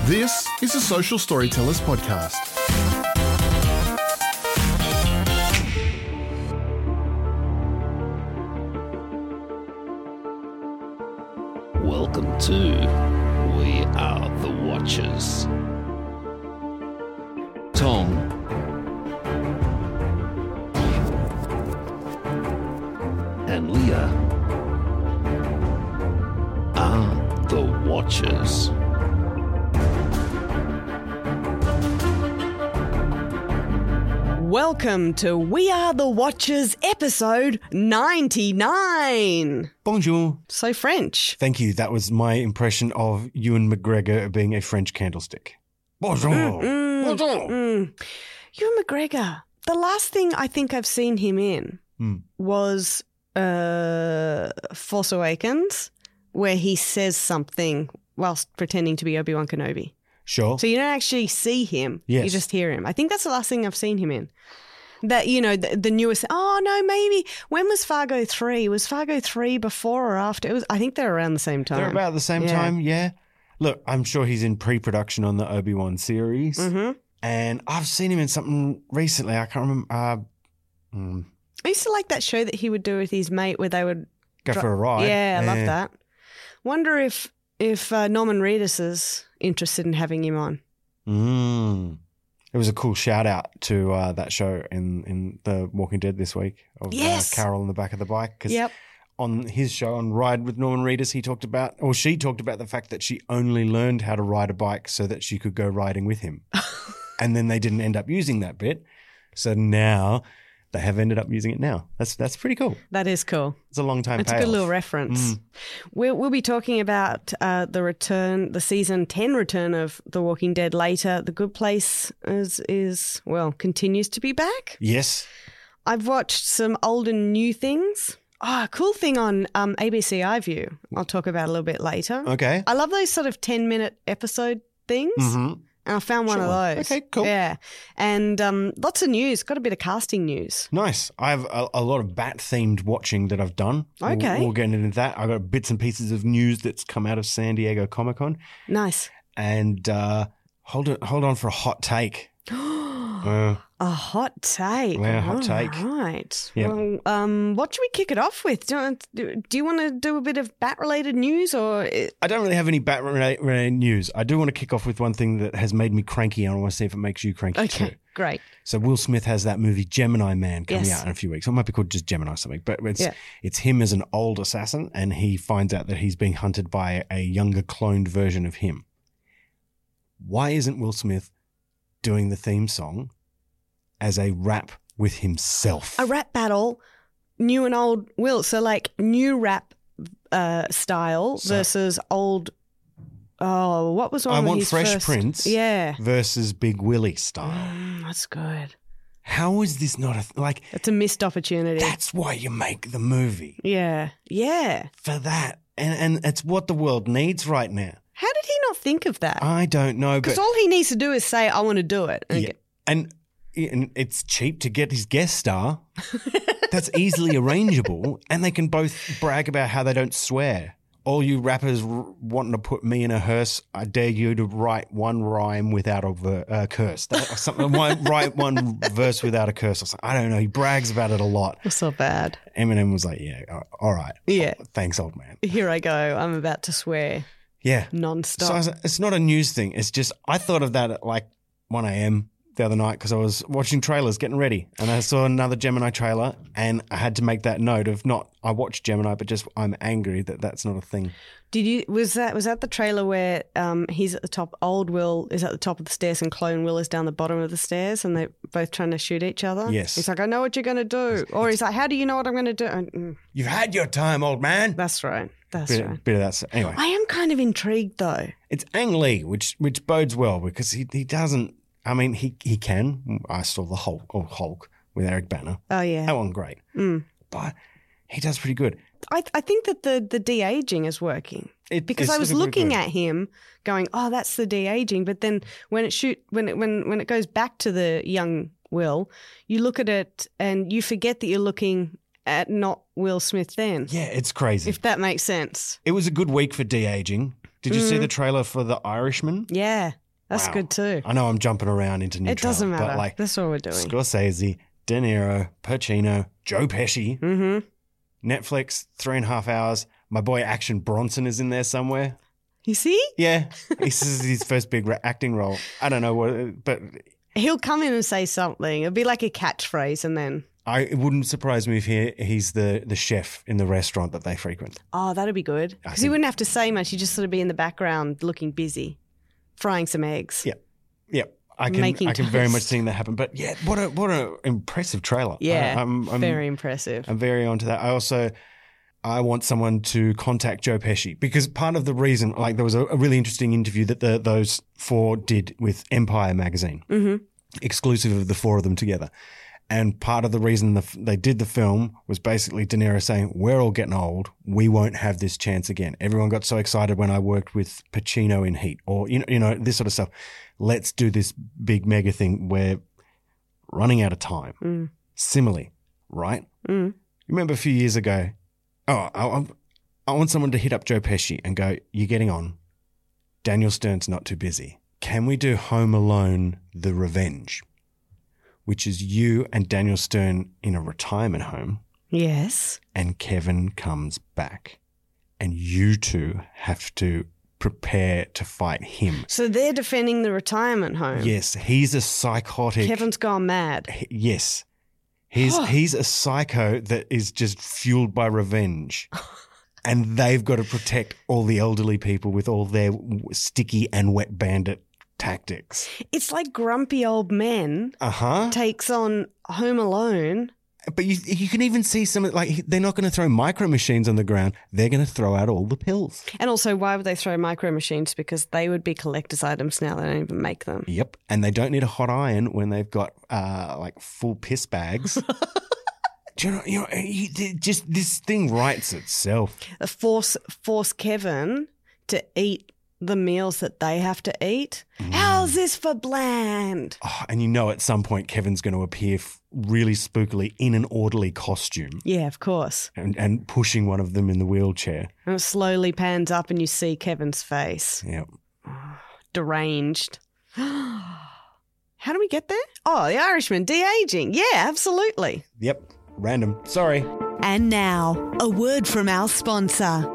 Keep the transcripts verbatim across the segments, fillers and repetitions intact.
This is a Social Storytellers podcast. Welcome to We Are the Watchers. Tom and Leah are the Watchers. Welcome to We Are the Watchers, episode ninety-nine. Bonjour. So French. Thank you. That was my impression of Ewan McGregor being a French candlestick. Bonjour. Mm, Bonjour. mm. Ewan McGregor, the last thing I think I've seen him in Mm. was uh, Force Awakens, where he says something whilst pretending to be Obi-Wan Kenobi. Sure. So you don't actually see him. Yes. You just hear him. I think that's the last thing I've seen him in. That, you know, the, the newest, oh no, maybe, when was Fargo three? Was Fargo three before or after? It was. I think they're around the same time. They're about the same Yeah. time, yeah. Look, I'm sure he's in pre-production on the Obi-Wan series. Mm-hmm. And I've seen him in something recently. I can't remember. Uh, mm, I used to like that show that he would do with his mate where they would go dri- for a ride. Yeah, I love that. Wonder if if uh, Norman Reedus is interested in having him on. Mm. It was a cool shout out to uh, that show in, in The Walking Dead this week of Yes. uh, Carol on the back of the bike. Because Yep. on his show on Ride with Norman Reedus, he talked about, or she talked about the fact that she only learned how to ride a bike so that she could go riding with him. And then they didn't end up using that bit. So now they have ended up using it now. That's that's pretty cool. That is cool. It's a long time It's a payoff. good little reference. Mm. We'll, we'll be talking about uh, the return, the season ten return of The Walking Dead later. The Good Place is, is well, continues to be back. Yes. I've watched some old and new things. Oh, a cool thing on um, A B C iView I'll talk about a little bit later. Okay. I love those sort of ten-minute episode things. Mm-hmm. And I found one Sure. of those. Okay, cool. Yeah. And um, lots of news. Got a bit of casting news. Nice. I have a, a lot of bat-themed watching that I've done. We'll- Okay. We'll, get into that. I've got bits and pieces of news that's come out of San Diego Comic-Con. Nice. And uh, hold it, hold on for a hot take. Uh, A hot take. Yeah, hot take. Right. Yep. Well, um, what should we kick it off with? Do, you- do, do you want to do a bit of bat-related news or... I don't really have any bat-related news. I do want to kick off with one thing that has made me cranky, and I want to see if it makes you cranky Okay, too. great. So Will Smith has that movie Gemini Man coming Yes. out in a few weeks. It might be called just Gemini something, but it's Yeah. it's him as an old assassin, and he finds out that he's being hunted by a younger cloned version of him. Why isn't Will Smith doing the theme song as a rap with himself? A rap battle, new and old Will. So like new rap uh, style So- versus old... Oh, what was one I of want his Fresh first- Prince Yeah. versus Big Willie style. Mm, that's good. How is this not a th- like? That's a missed opportunity. That's why you make the movie yeah. Yeah. for that, and and it's what the world needs right now. How did he not think of that? I don't know, Because but all he needs to do is say, I want to do it. And yeah, and, and it's cheap to get his guest star. That's easily arrangeable, and they can both brag about how they don't swear. All you rappers r- wanting to put me in a hearse, I dare you to write one rhyme without a ver- uh, curse. That, or something, one, write one verse without a curse or something. I don't know. He brags about it a lot. It's not bad. Eminem was like, yeah, uh, all right. Yeah. Oh, thanks, old man. Here I go. I'm about to swear Yeah. nonstop. So I was, it's not a news thing. It's just I thought of that at like one a.m. the other night because I was watching trailers, getting ready, and I saw another Gemini trailer, and I had to make that note of not I watched Gemini, but just I'm angry that that's not a thing. Did you was that was that the trailer where um, he's at the top, old Will is at the top of the stairs and clone Will is down the bottom of the stairs and they're both trying to shoot each other? Yes. He's like, I know what you're going to do. Or he's like, how do you know what I'm going to do? And, mm, You've had your time, old man. that's right. That's Bit, right. bit of that. s- Anyway, I am kind of intrigued though. it's Ang Lee, which which bodes well because he he doesn't. I mean, he he can. I saw the Hulk or Hulk with Eric Banner. Oh, yeah. That one great, Mm. but he does pretty good. I, I think that the, the de-aging is working. It, Because it's I was looking looking pretty at him going, oh, that's the de-aging. But then when it shoot when it when when it goes back to the young Will, you look at it and you forget that you're looking at not Will Smith then. good. Yeah, it's crazy. If that makes sense. It was a good week for de-aging. Did you see the trailer for The Irishman? Yeah, that's Wow. good too. I know I'm jumping around into new It doesn't trailer, matter. but like That's what we're doing. Scorsese, De Niro, Pacino, Joe Pesci, Mm-hmm. Netflix, three and a half hours. My boy Action Bronson is in there somewhere. You see? Yeah, this is his first big ra- acting role. I don't know what, but He'll come in and say something. It'll be like a catchphrase and then, I it wouldn't surprise me if he he's the the chef in the restaurant that they frequent. oh, that'd be good. Because he think- wouldn't have to say much. He'd just sort of be in the background looking busy, frying some eggs. Yeah, yeah. I can Making I can very much toast. see that happen. But yeah, what a what a impressive trailer. Yeah, I, I'm, I'm very impressive. I'm very onto that. I also I want someone to contact Joe Pesci because part of the reason, like there was a, a really interesting interview that the, those four did with Empire magazine, Mm-hmm. exclusive of the four of them together. And part of the reason the, f- they did the film was basically De Niro saying, we're all getting old. We won't have this chance again. Everyone got so excited when I worked with Pacino in Heat or, you know, you know, this sort of stuff. Let's do this big mega thing. We're running out of time. Mm. Similarly, right? Mm. Remember a few years ago, oh, I, I- I want someone to hit up Joe Pesci and go, you're getting on. Daniel Stern's not too busy. Can we do Home Alone, The Revenge? Which is you and Daniel Stern in a retirement home Yes. and Kevin comes back and you two have to prepare to fight him. So they're defending the retirement home. Yes, he's a psychotic. Kevin's gone mad. He- yes. He's he's a psycho that is just fueled by revenge. And they've got to protect all the elderly people with all their w- sticky and wet bandit tactics. It's like grumpy old men Uh-huh. takes on Home Alone. But you you can even see some, like, they're not going to throw micro machines on the ground. They're going to throw out all the pills. And also, why would they throw micro machines? Because they would be collector's items now. They don't even make them. Yep. And they don't need a hot iron when they've got, uh, like, full piss bags. Do you know, you know, you- just this thing writes itself. Force force Kevin to eat the meals that they have to eat. How's this for bland? Oh, and you know at some point Kevin's going to appear f- really spookily in an orderly costume Yeah, of course. and, and pushing one of them in the wheelchair. And it slowly pans up and you see Kevin's face. Yep. Deranged. How do we get there? Oh, the Irishman, de-aging. Yeah, absolutely. Yep. Random. Sorry. And now, a word from our sponsor.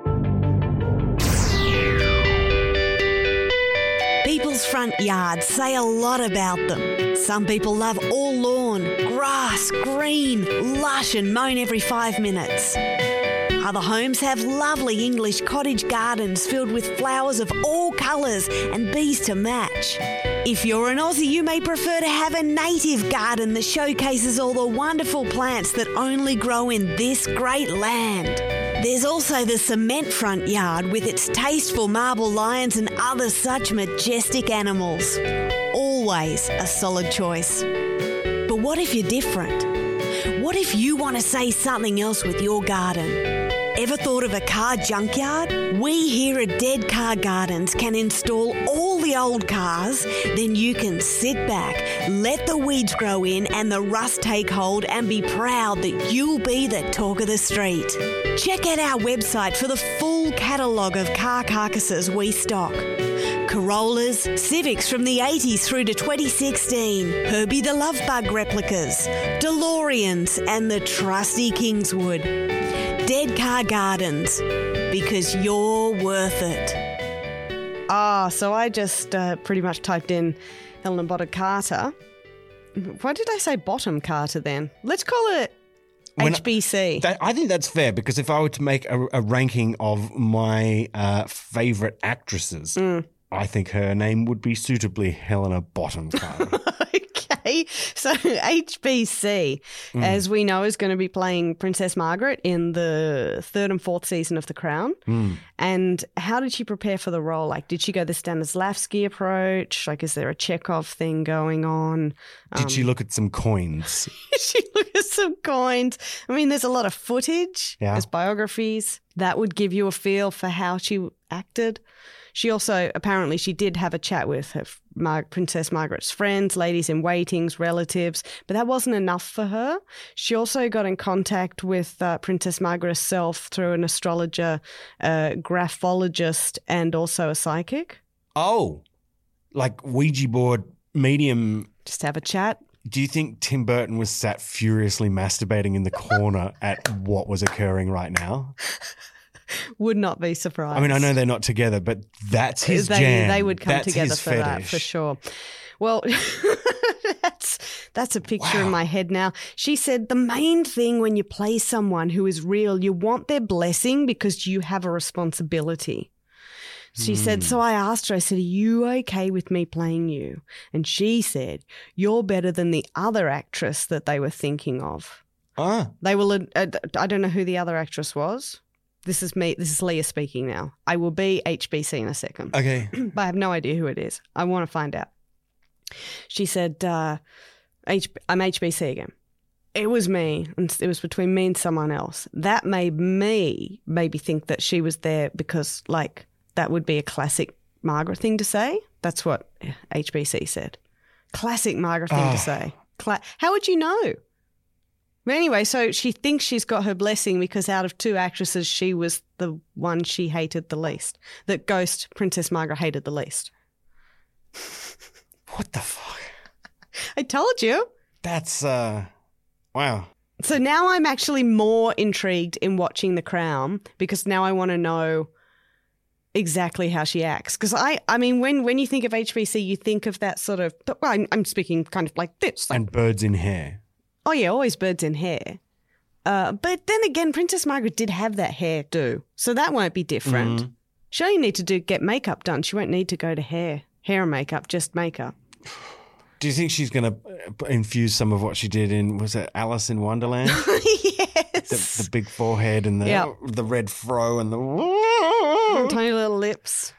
People's front yards say a lot about them. Some people love all lawn, grass, green, lush and mown every five minutes. Other homes have lovely English cottage gardens filled with flowers of all colours and bees to match. If you're an Aussie, you may prefer to have a native garden that showcases all the wonderful plants that only grow in this great land. There's also the cement front yard with its tasteful marble lions and other such majestic animals. Always a solid choice. But what if you're different? What if you want to say something else with your garden? Ever thought of a car junkyard? We here at Dead Car Gardens can install all the old cars, then you can sit back, let the weeds grow in and the rust take hold and be proud that you'll be the talk of the street. Check out our website for the full catalogue of car carcasses we stock. Corollas, Civics from the eighties through to twenty sixteen, Herbie the Love Bug replicas, DeLoreans and the trusty Kingswood. Dead Car Gardens, because you're worth it. Ah, so I just uh, pretty much typed in Helena Bonham Carter. Why did I say Bottom Carter then? Let's call it When- H B C. That, I think that's fair because if I were to make a, a ranking of my uh, favourite actresses, I think her name would be suitably Helena Bottom Carter. Okay, so H B C, Mm. as we know, is going to be playing Princess Margaret in the third and fourth season of The Crown. Mm. And how did she prepare for the role? Like, did she go the Stanislavski approach? Like, is there a Chekhov thing going on? Did she look at some coins? Did she look at some coins? I mean, there's a lot of footage. Yeah. There's biographies. That would give you a feel for how she acted. She also, apparently, she did have a chat with her Mar- Princess Margaret's friends, ladies in waitings, relatives, but that wasn't enough for her. She also got in contact with uh, Princess Margaret herself through an astrologer, uh, graphologist, and also a psychic. Oh, like Ouija board medium. Just have a chat. Do you think Tim Burton was sat furiously masturbating in the corner at what was occurring right now? Would not be surprised. I mean, I know they're not together, but that's his they, jam. They would come that's together his for fetish. that, for sure. Well, that's that's a picture Wow. in my head now. She said the main thing when you play someone who is real, you want their blessing because you have a responsibility. She mm. said, so I asked her, I said, are you okay with me playing you? And she said, you're better than the other actress that they were thinking of. Ah. They will. Uh, I don't know who the other actress was. This is me. This is Leah speaking now. I will be H B C in a second. Okay. But I have no idea who it is. I want to find out. She said, uh, H- I'm H B C again. It was me. And it was between me and someone else. That made me maybe think that she was there because, like, that would be a classic Margaret thing to say. That's what H B C said. Classic Margaret thing Oh. to say. Cla- How would you know? But anyway, so she thinks she's got her blessing because out of two actresses, she was the one she hated the least. That Ghost, Princess Margaret, hated the least. What the fuck? I told you. That's, uh, wow. So now I'm actually more intrigued in watching The Crown because now I want to know exactly how she acts. Because I, I mean, when, when you think of H B C, you think of that sort of, well, I'm, I'm speaking kind of like this. Like, And birds in hair. oh, yeah, always birds in hair. Uh, but then again, Princess Margaret did have that hair do, so that won't be different. Mm. She only need to do get makeup done. She won't need to go to hair, hair and makeup, just makeup. Do you think she's going to infuse some of what she did in, was it Alice in Wonderland? Yes. the, the big forehead and the Yep. the red fro and the... Tiny little lips.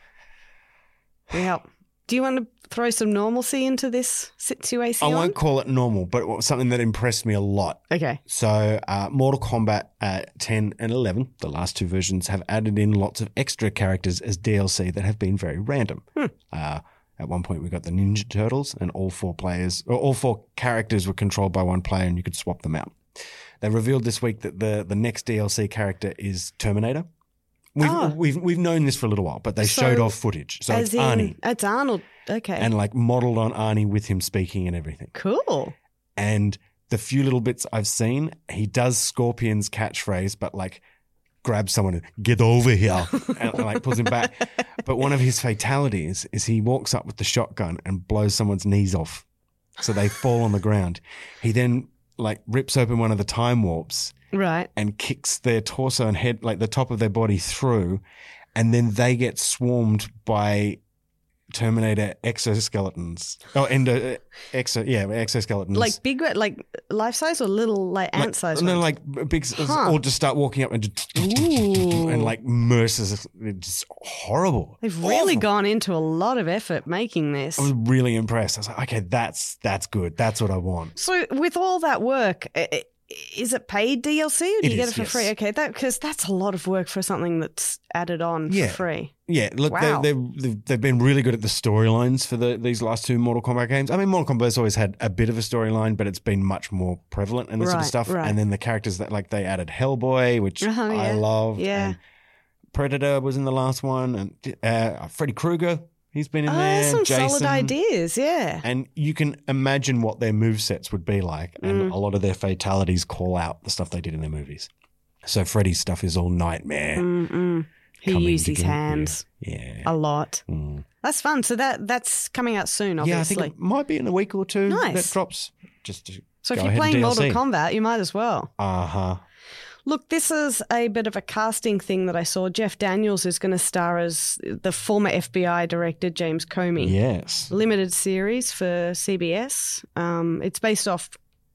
Yep. Do you want to throw some normalcy into this situation? I won't call it normal, but it was something that impressed me a lot. Okay. So uh, Mortal Kombat uh, ten and eleven, the last two versions, have added in lots of extra characters as D L C that have been very random. Hmm. Uh, at one point, we got the Ninja Turtles, and all four players, or all four characters were controlled by one player, and you could swap them out. They revealed this week that the the next D L C character is Terminator. We've Ah. we've we've known this for a little while, but they So, showed off footage. So As it's in, Arnie, It's Arnold. Okay. and like modeled on Arnie with him speaking and everything. cool. And the few little bits I've seen, he does Scorpion's catchphrase, but like grabs someone and get over here and like pulls him back. But one of his fatalities is he walks up with the shotgun and blows someone's knees off. So they fall on the ground. He then like rips open one of the time warps Right. and kicks their torso and head, like the top of their body through. And then they get swarmed by Terminator exoskeletons. Oh, endo, uh, exo, yeah, exoskeletons. Like big, like life size or little like ant like, size? No, ones? like big, Huh. or just start walking up and just, Ooh. and like merces. It's just horrible. They've really Awful. gone into a lot of effort making this. I was really impressed. I was like, okay, that's that's good. That's what I want. So with all that work, i- i- is it paid D L C or do It you get is, it for yes. free? Okay, that because that's a lot of work for something that's added on Yeah. for free. Yeah, look, Wow. they, they've, they've they've been really good at the storylines for the these last two Mortal Kombat games. I mean, Mortal Kombat's always had a bit of a storyline, but it's been much more prevalent and this sort of Right, stuff. right. And then the characters that like they added Hellboy, which Oh, I yeah. love. Yeah. And Predator was in the last one, and uh, Freddy Krueger, he's been in Oh, there. there's some Jason. solid ideas, yeah. And you can imagine what their movesets would be like. And Mm. a lot of their fatalities call out the stuff they did in their movies. So Freddy's stuff is all nightmare. Mm-mm. He coming used to his get you. hands Yeah. a lot. Mm. That's fun. So that that's coming out soon, Yeah, I obviously. think it might be in a week or two Nice. that drops. Just to so if go you're ahead playing and Mortal D L C. Kombat, you might as well. Uh-huh. Look, this is a bit of a casting thing that I saw. Jeff Daniels is going to star as the former F B I director James Comey. Yes. Limited series for C B S. Um, it's based off,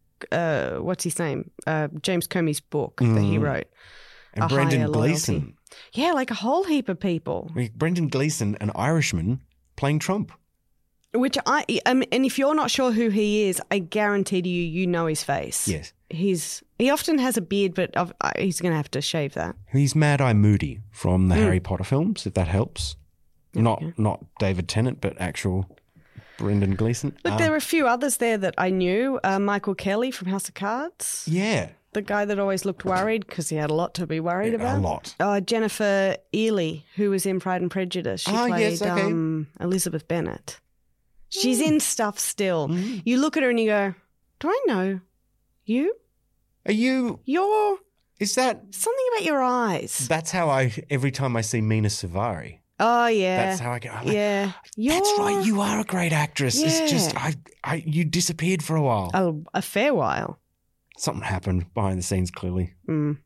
uh, what's his name? Uh, James Comey's book that he Mm. wrote. And A Brendan Higher Loyalty. Gleeson. Yeah, like a whole heap of people. I mean, Brendan Gleeson, an Irishman, playing Trump. Which I, um, and if you're not sure who he is, I guarantee to you, you know his face. Yes. He's he often has a beard, but I've, I, he's going to have to shave that. He's Mad Eye Moody from the Mm. Harry Potter films, if that helps. Not not David Tennant, but actual Brendan Gleeson. Look, Um, there were a few others there that I knew. Uh, Michael Kelly from House of Cards. yeah, The guy that always looked worried because he had a lot to be worried a about. lot. Uh, Jennifer Ely, who was in Pride and Prejudice. She Ah, played yes, okay. um, Elizabeth Bennet. She's in stuff still. You look at her and you go, do I know you? Are you? You're Is that? something about your eyes. That's how I. Every time I see Mina Savari, Oh, yeah. that's how I go. I'm like, yeah. That's You're right. You are a great actress. It's just Yeah. I, I, you disappeared for a while. a, a fair while. Something happened behind the scenes. Clearly, Mm.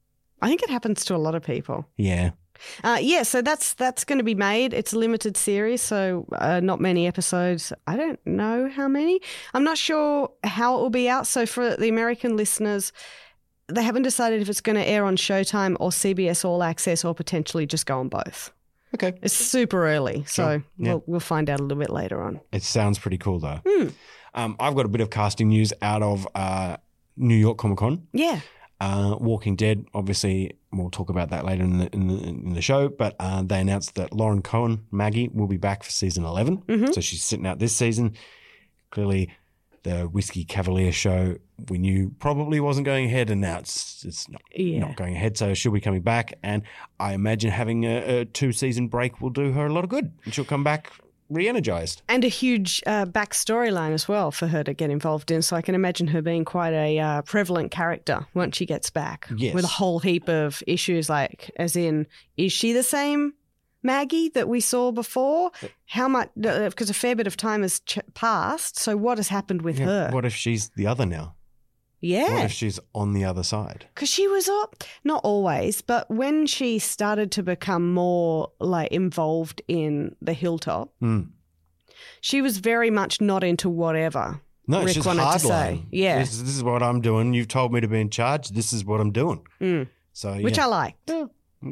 I think it happens to a lot of people. yeah. Uh, yeah, so that's that's going to be made. It's a limited series, so uh, not many episodes. I don't know how many. I'm not sure how it will be out. So for the American listeners, they haven't decided if it's going to air on Showtime or C B S All Access or potentially just go on both. Okay. It's super early, so Sure. Yeah. we'll, we'll find out a little bit later on. It sounds pretty cool though. Hmm. Um, I've got a bit of casting news out of uh, New York Comic Con. Yeah. Uh, Walking Dead, obviously, we'll talk about that later in the in the, in the show. But uh, they announced that Lauren Cohen, Maggie, will be back for season eleven. Mm-hmm. So she's sitting out this season. Clearly, the Whiskey Cavalier show we knew probably wasn't going ahead, and now it's it's not, Yeah. not going ahead. So she'll be coming back, and I imagine having a, a two season break will do her a lot of good, and she'll come back re-energized. And a huge uh, back storyline as well for her to get involved in. So I can imagine her being quite a uh, prevalent character once she gets back. Yes. With a whole heap of issues, like, as in, is she the same Maggie that we saw before? How much, because a fair bit of time has ch- passed. So what has happened with Yeah, her? What if she's the other now? What Yeah. if she's on the other side? Because she was up, not always, but when she started to become more like involved in the Hilltop, Mm. she was very much not into whatever No, Rick she's wanted to say. hardline. Yeah. This, this is what I'm doing. You've told me to be in charge. This is what I'm doing. Mm. So, Which yeah. I liked. It'd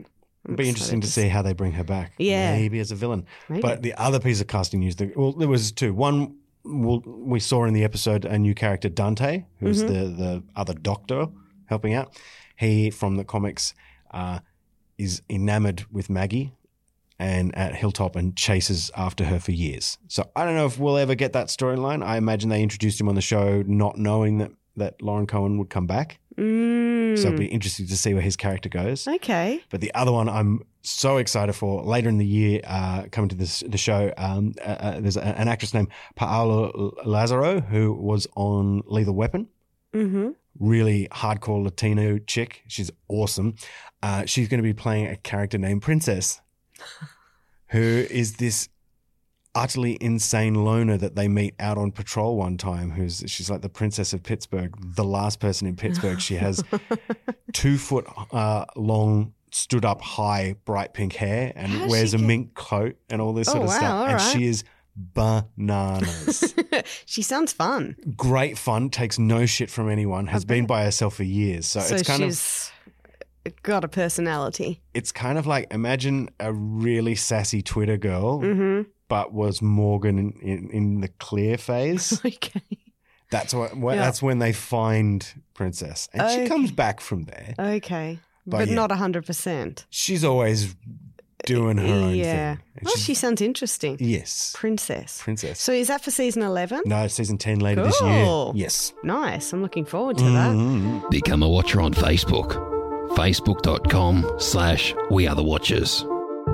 be interesting to see how they bring her back. Yeah. Maybe as a villain. Maybe. But the other piece of casting news, that, well, there was two. One, well, we saw in the episode a new character, Dante, who's Mm-hmm. the, the other doctor helping out. He, from the comics, uh, is enamored with Maggie and at Hilltop and chases after her for years. So I don't know if we'll ever get that storyline. I imagine they introduced him on the show not knowing that, that Lauren Cohen would come back. Mm. So it'd be interesting to see where his character goes. Okay. But the other one I'm so excited for later in the year, uh, coming to this the show. Um, uh, uh, there's a, an actress named Paola Lazaro who was on Lethal Weapon. Mm-hmm. Really hardcore Latino chick. She's awesome. Uh, she's going to be playing a character named Princess, who is this utterly insane loner that they meet out on patrol one time. Who's she's like the princess of Pittsburgh, the last person in Pittsburgh. She has two foot uh, long, stood up high, bright pink hair, and How does wears she a get- mink coat and all this Oh, sort of wow, stuff. all and right. she is bananas. She sounds fun. Great fun, takes no shit from anyone, has been by herself for years. So, So it's kind of she's got a personality. it's kind of like imagine a really sassy Twitter girl, Mm-hmm. but was Morgan in, in, in the clear phase. Okay. That's what. what Yeah. That's when they find Princess, and Okay. she comes back from there. Okay. But But, yeah. not one hundred percent. She's always doing her own Yeah. thing. And Well, she's- she sounds interesting. yes, Princess. Princess. So is that for season eleven? no, season ten later this year. Cool. Yes. Nice. I'm looking forward to that. Mhm. Become a watcher on Facebook. Facebook.com slash We Are The Watchers.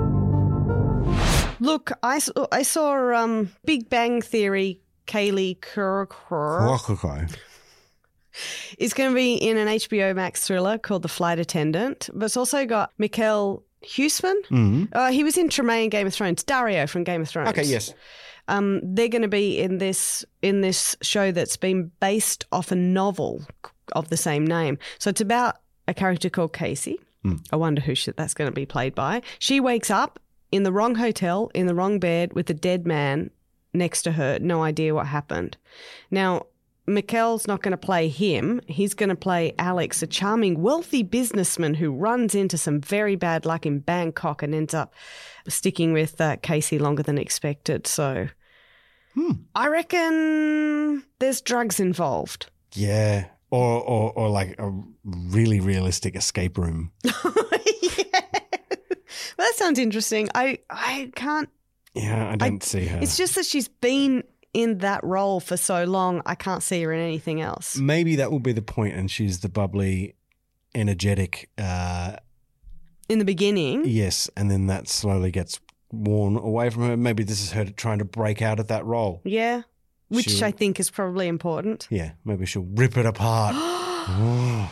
Look, I saw, I saw um, Big Bang Theory, Kaylee Cuoco is going to be in an H B O Max thriller called The Flight Attendant, but it's also got Mikkel Huisman. Mhm. Uh, he was in Tremaine Game of Thrones, Dario from Game of Thrones. Okay. Yes. Um, they're going to be in this in this show that's been based off a novel of the same name. So it's about a character called Casey. I wonder who she, that's going to be played by. She wakes up in the wrong hotel, in the wrong bed, with a dead man next to her. No idea what happened. Now, Mikkel's not going to play him. He's going to play Alex, a charming, wealthy businessman who runs into some very bad luck in Bangkok and ends up sticking with uh, Casey longer than expected. So I reckon there's drugs involved. Yeah. Or, or or like a really realistic escape room. Yeah. Well, that sounds interesting. I, I can't Yeah, I don't see her. It's just that she's been in that role for so long, I can't see her in anything else. Maybe that will be the point, and she's the bubbly, energetic. Uh, In the beginning, yes, and then that slowly gets worn away from her. Maybe this is her trying to break out of that role. yeah, which She'll- I think is probably important. Yeah, maybe she'll rip it apart. Oh.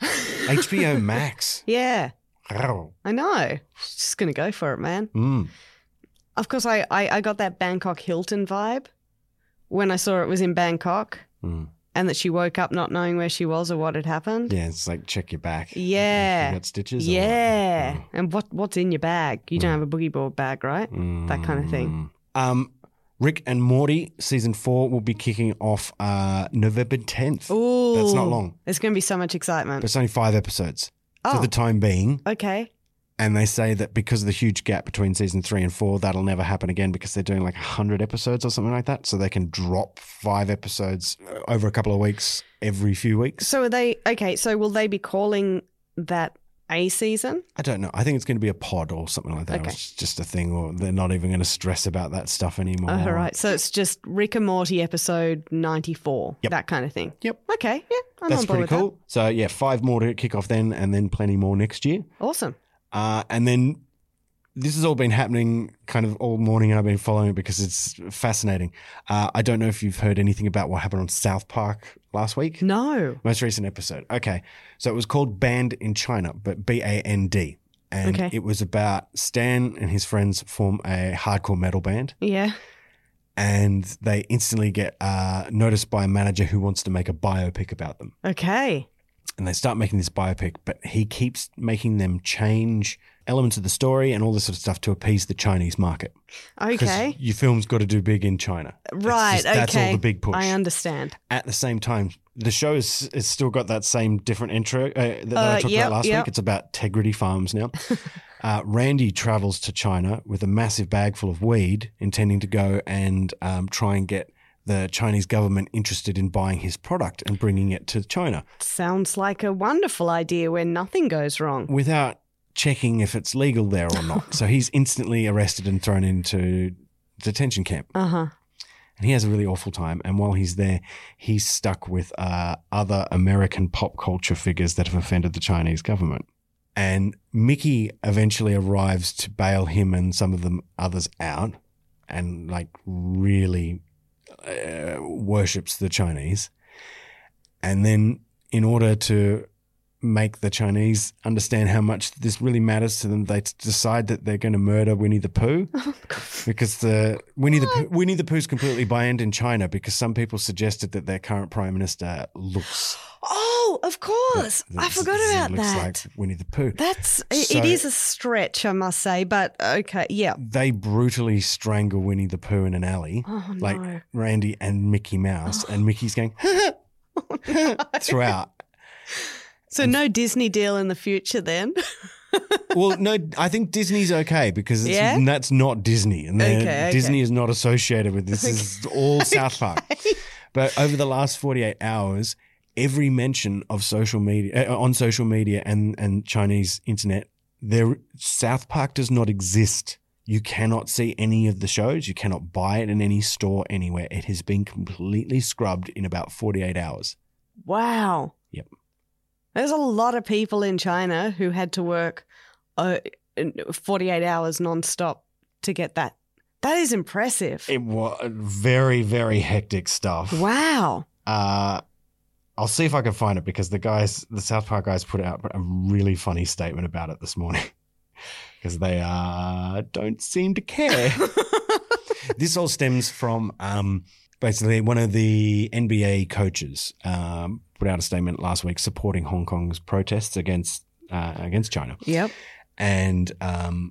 H B O Max. Yeah, Oh. I know. She's just going to go for it, man. Mm. Of course, I, I, I got that Bangkok Hilton vibe when I saw it was in Bangkok Mm. and that she woke up not knowing where she was or what had happened. Yeah, it's like check your back. Yeah. You got stitches? or what? Yeah. Mm. And what what's in your bag? You don't have a boogie board bag, right? That kind of thing. Um, Rick and Morty season four will be kicking off uh, November tenth. Ooh. That's not long. There's going to be so much excitement. But it's only five episodes Oh. for the time being. Okay. And they say that because of the huge gap between season three and four, that'll never happen again because they're doing like one hundred episodes or something like that. So they can drop five episodes over a couple of weeks every few weeks. So are they, okay, so will they be calling that a season? I don't know. I think it's going to be a pod or something like that. Okay. It's just a thing, or they're not even going to stress about that stuff anymore. Oh, all right. So it's just Rick and Morty episode ninety-four, Yep. that kind of thing. Yep. Okay. Yeah. I'm That's on board pretty with cool. So, yeah, five more to kick off then, and then plenty more next year. that. Awesome. Uh, and then this has all been happening kind of all morning, and I've been following it because it's fascinating. Uh, I don't know if you've heard anything about what happened on South Park last week. No. Most recent episode. Okay. So it was called Banned in China, but B A N D. And Okay. it was about Stan and his friends form a hardcore metal band, Yeah. and they instantly get uh, noticed by a manager who wants to make a biopic about them. Okay. And they start making this biopic, but he keeps making them change elements of the story and all this sort of stuff to appease the Chinese market. Because Okay. your film's got to do big in China. It's Right. just- okay. That's all the big push. I understand. At the same time, the show has has still got that same different intro uh, that, that I Uh, talked yep, about last yep. week. It's about Tegrity Farms now. uh, Randy travels to China with a massive bag full of weed, intending to go and um, try and get the Chinese government interested in buying his product and bringing it to China Sounds like a wonderful idea where nothing goes wrong. without checking if it's legal there or not. So he's instantly arrested and thrown into detention camp. Uh huh. And he has a really awful time. And while he's there, he's stuck with uh, other American pop culture figures that have offended the Chinese government. And Mickey eventually arrives to bail him and some of the others out, and like really uh, worships the Chinese. And then in order to make the Chinese understand how much this really matters to them, they t- decide that they're going to murder Winnie the Pooh because the Winnie the Pooh, Winnie the Pooh's completely banned in China because some people suggested that their current prime minister looks Oh, of course. I forgot about looks that. like Winnie the Pooh. That's it, So- it is a stretch, I must say, but okay, yeah. They brutally strangle Winnie the Pooh in an alley, Oh like no. Randy and Mickey Mouse, and Mickey's going throughout. So no Disney deal in the future then? Well, no, I think Disney's okay because it's, Yeah? that's not Disney, and they're- Okay, okay. Disney is not associated with this. This is all South Park. But over the last forty-eight hours, every mention of social media uh, on social media and and Chinese internet, there South Park does not exist. You cannot see any of the shows. You cannot buy it in any store anywhere. It has been completely scrubbed in about forty-eight hours. Wow. Yep. There's a lot of people in China who had to work uh, forty-eight hours nonstop to get that. That is impressive. It was very, very hectic stuff. Wow. Uh, I'll see if I can find it because the guys, the South Park guys, put out a really funny statement about it this morning because they uh, don't seem to care. This all stems from um, basically one of the N B A coaches um, put out a statement last week supporting Hong Kong's protests against uh, against China, Yep. and um,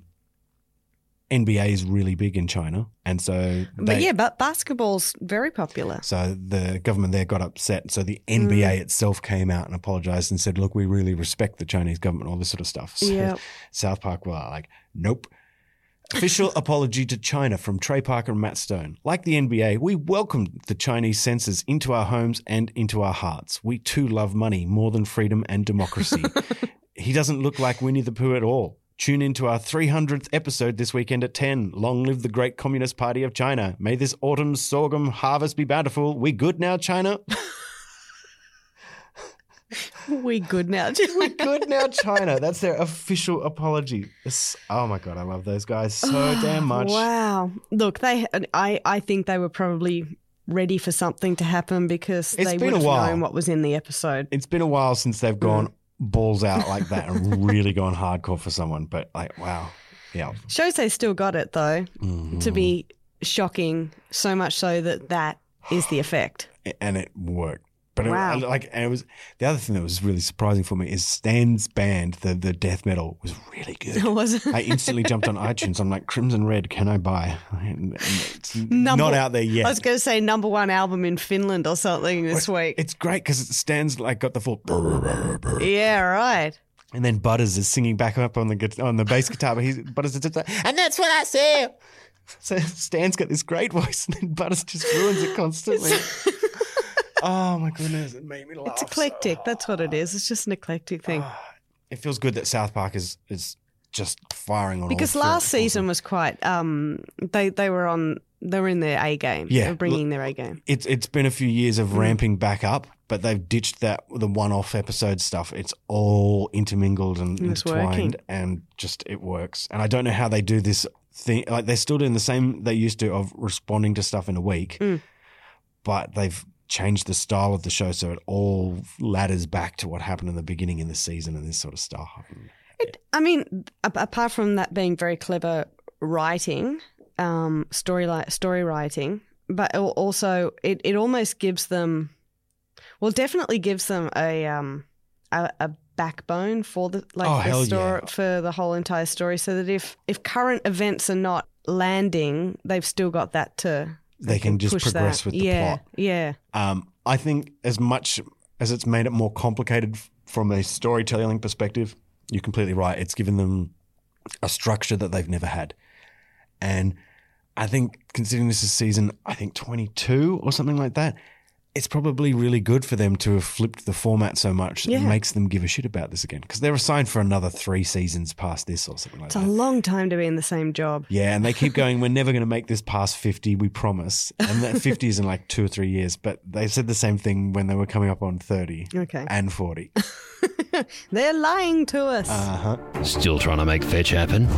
N B A is really big in China, and so But they, yeah, but basketball's very popular. so the government there got upset. So the N B A Mm. itself came out and apologized and said, look, we really respect the Chinese government, all this sort of stuff. So Yep. South Park were like, nope. Official apology to China from Trey Parker and Matt Stone. Like the N B A, we welcomed the Chinese censors into our homes and into our hearts. We too love money more than freedom and democracy. He doesn't look like Winnie the Pooh at all. Tune into our three hundredth episode this weekend at ten. Long live the great Communist Party of China. May this autumn's sorghum harvest be bountiful. We good now, China? We good now. We good now, China. That's their official apology. It's, oh my God, I love those guys so damn much. Wow. Look, they. I, I think they were probably ready for something to happen because It's they been would a have while. known what was in the episode. It's been a while since they've gone balls out like that and really gone hardcore for someone. But like, wow. Yeah. Shows they still got it though, Mm-hmm. to be shocking, so much so that that is the effect. And it worked. But it- Wow. like, and it was the other thing that was really surprising for me is Stan's band, the the death metal, was really good. Was it? I instantly jumped on iTunes. I'm like, Crimson Red, can I buy? And it's Number- not out there yet. I was going to say number one album in Finland or something this week. It's great because Stan's like got the full, Yeah, right. and then Butters is singing back up on the gu- on the bass guitar, but he's Butters is just like, and that's what I say. So Stan's got this great voice, and then Butters just ruins it constantly. Oh my goodness, it made me laugh. It's eclectic. so That's what it is. It's just an eclectic thing. It feels good that South Park is is just firing on Because all last cylinders. season was quite. Um, they they were on. They were in their A game. Yeah, they were bringing their A game. It's it's been a few years Mm. of ramping back up, but they've ditched that the one-off episode stuff. It's all intermingled and It's intertwined, working. and just it works. And I don't know how they do this thing. Like they're still doing the same they used to of responding to stuff in a week, Mm. but they've changed the style of the show so it all ladders back to what happened in the beginning in the season and this sort of stuff. It, I mean, a- apart from that being very clever writing, um, story li- story writing, but al- also it, it almost gives them, well, definitely gives them a um a, a backbone for the like Oh, the hell story yeah. for the whole entire story, so that if if current events are not landing, they've still got that to. They can just push progress that. with the yeah, plot. Yeah, Um, I think as much as it's made it more complicated f- from a storytelling perspective, you're completely right. It's given them a structure that they've never had. And I think considering this is season, I think twenty-two or something like that, it's probably really good for them to have flipped the format so much that Yeah. it makes them give a shit about this again. Because they're assigned for another three seasons past this or something like it's a that. long time to be in the same job. Yeah, and they keep going, we're never going to make this past fifty, we promise. And that fifty is in like two or three years. But they said the same thing when they were coming up on thirty Okay. and forty. They're lying to us. Uh-huh. Still trying to make fetch happen?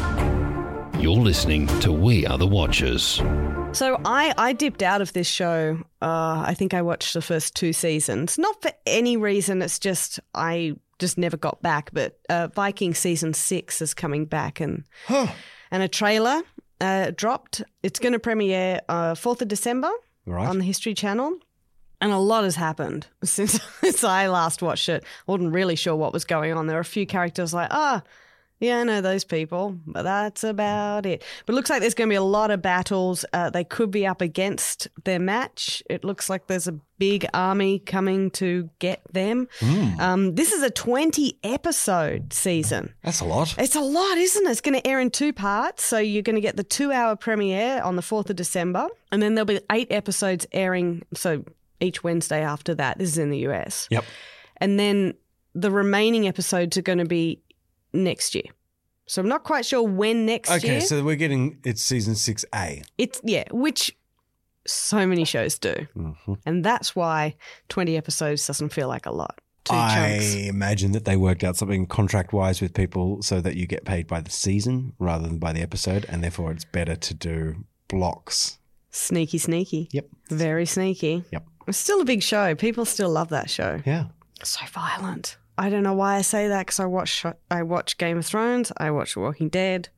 You're listening to We Are the Watchers. So I, I dipped out of this show. Uh, I think I watched the first two seasons. Not for any reason. It's just I just never got back. But uh, Viking season six is coming back, and and a trailer uh, dropped. It's going to premiere uh, fourth of December Right. on the History Channel. And a lot has happened since, since I last watched it. I wasn't really sure what was going on. There were a few characters like, ah, yeah, I know those people, but that's about it. But it looks like there's going to be a lot of battles. Uh, they could be up against their match. It looks like there's a big army coming to get them. Um, this is a twenty episode season. That's a lot. It's a lot, isn't it? It's going to air in two parts. So you're going to get the two hour premiere on the fourth of December, and then there'll be eight episodes airing. So each Wednesday after that. This is in the U S. Yep. And then the remaining episodes are going to be next year. So I'm not quite sure when next Okay, year. so we're getting, it's season six A. It's, yeah, which so many shows do. Mm-hmm. And that's why twenty episodes doesn't feel like a lot. Two I chunks. imagine that they worked out something contract-wise with people so that you get paid by the season rather than by the episode, and therefore it's better to do blocks. Sneaky, sneaky. Yep. Very sneaky. Yep. It's still a big show. People still love that show. Yeah. So violent. I don't know why I say that because I watch I watch Game of Thrones, I watch Walking Dead,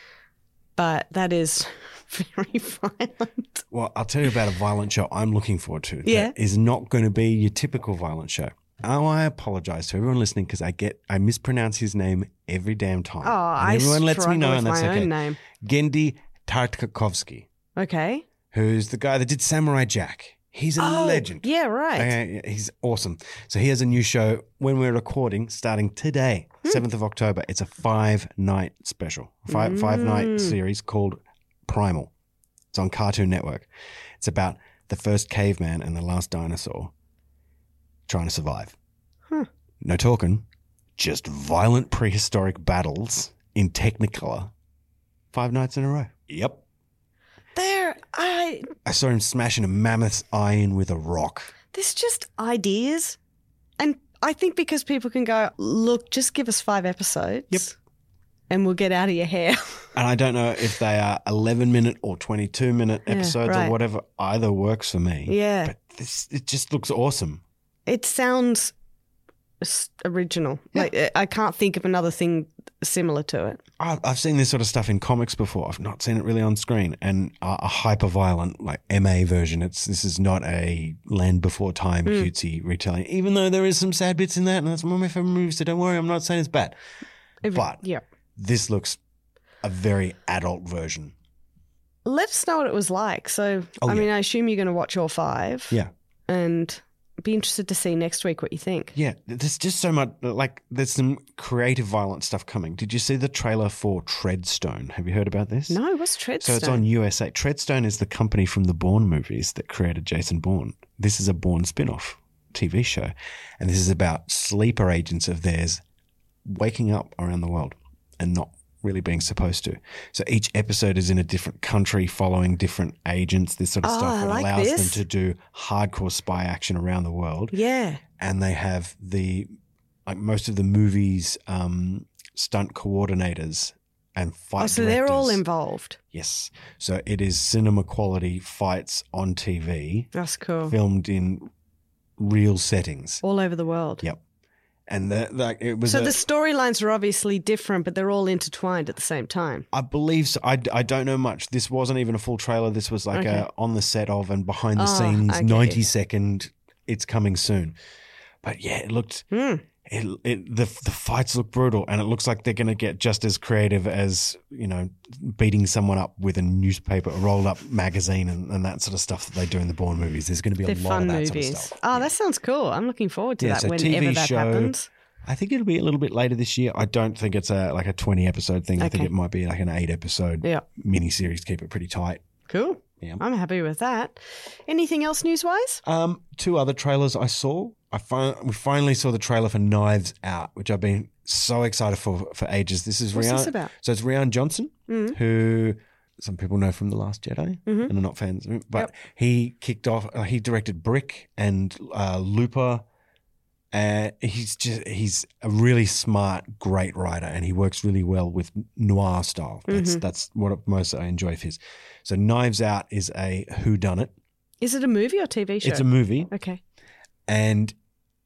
but that is very violent. Well, I'll tell you about a violent show I'm looking forward to. Yeah. That is not going to be your typical violent show. Oh, I apologize to everyone listening because I get I mispronounce his name every damn time. Oh, and I everyone lets me struggle know, with and that's my okay. own name. Gendy Tartakovsky, Okay. who's the guy that did Samurai Jack. He's a Oh, legend. Yeah, right. Uh, he's awesome. So he has a new show when we're recording starting today, Hmm. seventh of October. It's a five-night special, five, five-night Mm. series called Primal. It's on Cartoon Network. It's about the first caveman and the last dinosaur trying to survive. Huh. No talking, just violent prehistoric battles in Technicolor five nights in a row. Yep. There, I I saw him smashing a mammoth's eye in with a rock. there's just ideas, and I think because people can go, look, just give us five episodes. Yep. And we'll get out of your hair. And I don't know if they are eleven minute or twenty-two minute Yeah, episodes right. or whatever. Either works for me. Yeah. But this, it just looks awesome. It sounds s- original. Yeah. Like I can't think of another thing similar to it. I- I've seen this sort of stuff in comics before. I've not seen it really on screen. And a, a hyper violent, like M A version. It's This is not a Land Before Time Mm. cutesy retelling, even though there is some sad bits in that. And that's one of my favorite movies. So don't worry, I'm not saying it's bad. If- But yeah. this looks a very adult version. Let us know what it was like. So, Oh, I yeah. mean, I assume you're going to watch all five. Yeah. And be interested to see next week what you think. Yeah, there's just so much, like, there's some creative violent stuff coming. Did you see the trailer for Treadstone? Have you heard about this? No, what's Treadstone? So it's on U S A. Treadstone is the company from the Bourne movies that created Jason Bourne. This is a Bourne spin-off T V show. And this is about sleeper agents of theirs waking up around the world and not really being supposed to. So each episode is in a different country following different agents, this sort of Oh, stuff. I It like allows this. them to do hardcore spy action around the world. Yeah. And they have the, like most of the movies, um, stunt coordinators and fight Oh, so they're all directors. involved. Yes. So it is cinema quality fights on T V, That's cool. filmed in real settings. All over the world. Yep. And the, like it was So a- the storylines are obviously different, but they're all intertwined at the same time. I believe so. I, I don't know much. This wasn't even a full trailer. This was like Okay. a on the set of and behind the Oh, scenes, okay. ninety second, it's coming soon. But yeah, it looked, Hmm. it, it, the, the fights look brutal, and it looks like they're going to get just as creative as, you know, beating someone up with a newspaper, a rolled up magazine and, and that sort of stuff that they do in the Bourne movies. There's going to be a They're lot fun of that movies. sort of stuff. Oh, Yeah. that sounds cool. I'm looking forward to Yeah, that so whenever T V that show, happens. I think it'll be a little bit later this year. I don't think it's a like a twenty episode thing. I think Okay. it might be like an eight episode Yeah. mini series. Keep it pretty tight. Cool. Yeah. I'm happy with that. Anything else news wise? Um, two other trailers I saw. I fin- we finally saw the trailer for Knives Out, which I've been so excited for for ages. This is What's Rian. this about? So it's Rian Johnson, Mm. who some people know from The Last Jedi Mhm. and are not fans of him. But Yep. he kicked off. Uh, he directed Brick and uh, Looper. Uh, he's just he's a really smart, great writer, and he works really well with noir style. That's Mm-hmm. that's what most I enjoy of his. So Knives Out is a whodunit. Is it a movie or T V show? It's a movie, Okay. and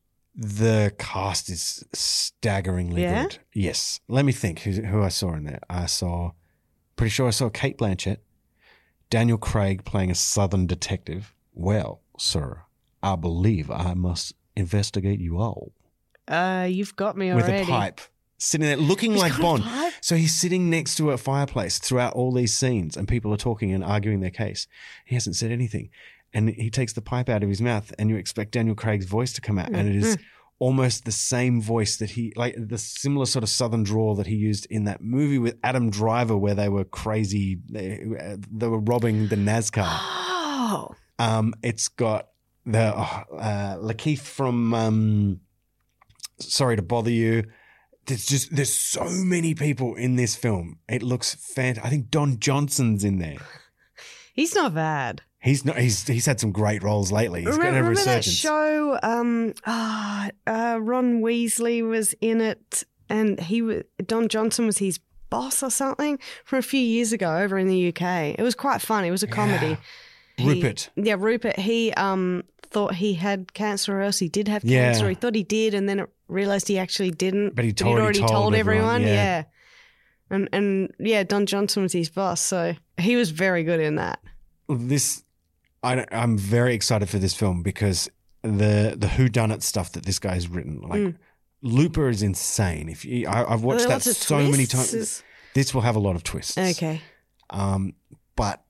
the cast is staggeringly Yeah? good. Yes. Let me think who, who I saw in there. I saw, pretty sure I saw Kate Blanchett, Daniel Craig playing a Southern detective. Well, sir, I believe I must investigate you all. Uh, you've got me With already. a pipe, sitting there looking He's like got a Bond. pipe? So he's sitting next to a fireplace throughout all these scenes, and people are talking and arguing their case. He hasn't said anything. And he takes the pipe out of his mouth, and you expect Daniel Craig's voice to come out, and it is Mm-hmm. almost the same voice that he, like the similar sort of southern drawl that he used in that movie with Adam Driver, where they were crazy, they, they were robbing the NASCAR. Oh. Um, it's got the oh, uh, Lakeith from um, Sorry to Bother You. There's just there's so many people in this film. It looks fantastic. I think Don Johnson's in there. He's not bad. He's not. He's he's had some great roles lately. He's got remember a remember that resurgence. show? Um, ah, uh, Ron Weasley was in it, and he was Don Johnson was his boss or something from a few years ago over in the U K. It was quite fun. It was a comedy. He- Rupert. yeah, Rupert. He um thought he had cancer, or else he did have Yeah. cancer. He thought he did, and then it realized he actually didn't. But he he'd told- he already told told, everyone, everyone. yeah. Yeah. And and yeah, Don Johnson was his boss, so he was very good in that. This, I, don't- I'm very excited for this film because the the whodunit stuff that this guy's written, like Mm. Looper, is insane. If you, I, I've watched Are there that lots of so many twists? times. Is- This will have a lot of twists. Okay. Um, but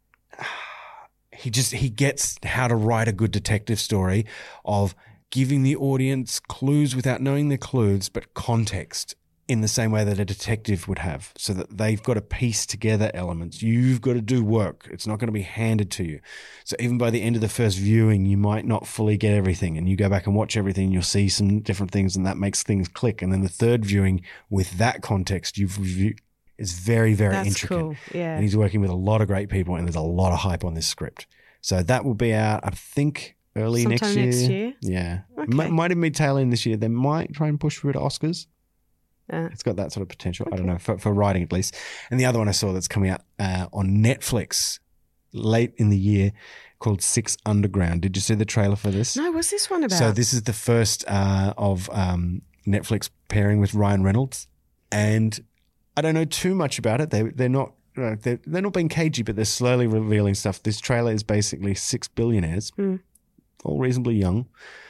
he just he gets how to write a good detective story of giving the audience clues without knowing the clues, but context. in the same way that a detective would have, so that they've got to piece together elements. You've got to do work. It's not going to be handed to you. So even by the end of the first viewing, you might not fully get everything, and you go back and watch everything and you'll see some different things, and that makes things click. And then the third viewing with that context, you've reviewed, is very, very That's intricate. cool. Yeah. And he's working with a lot of great people, and there's a lot of hype on this script. So that will be out, I think, early next Sometime year. next year? Yeah. Okay. M- might even be tail end this year. They might try and push for it to Oscars. Uh, It's got that sort of potential. I don't know, for, for writing at least. And the other one I saw that's coming out uh, on Netflix late in the year called Six Underground. Did you see the trailer for this? no, what's this one about? So this is the first uh, of um, Netflix pairing with Ryan Reynolds. And I don't know too much about it. They, they're not uh, they're, they're not being cagey, but they're slowly revealing stuff. This trailer is basically six billionaires, Mm. all reasonably young,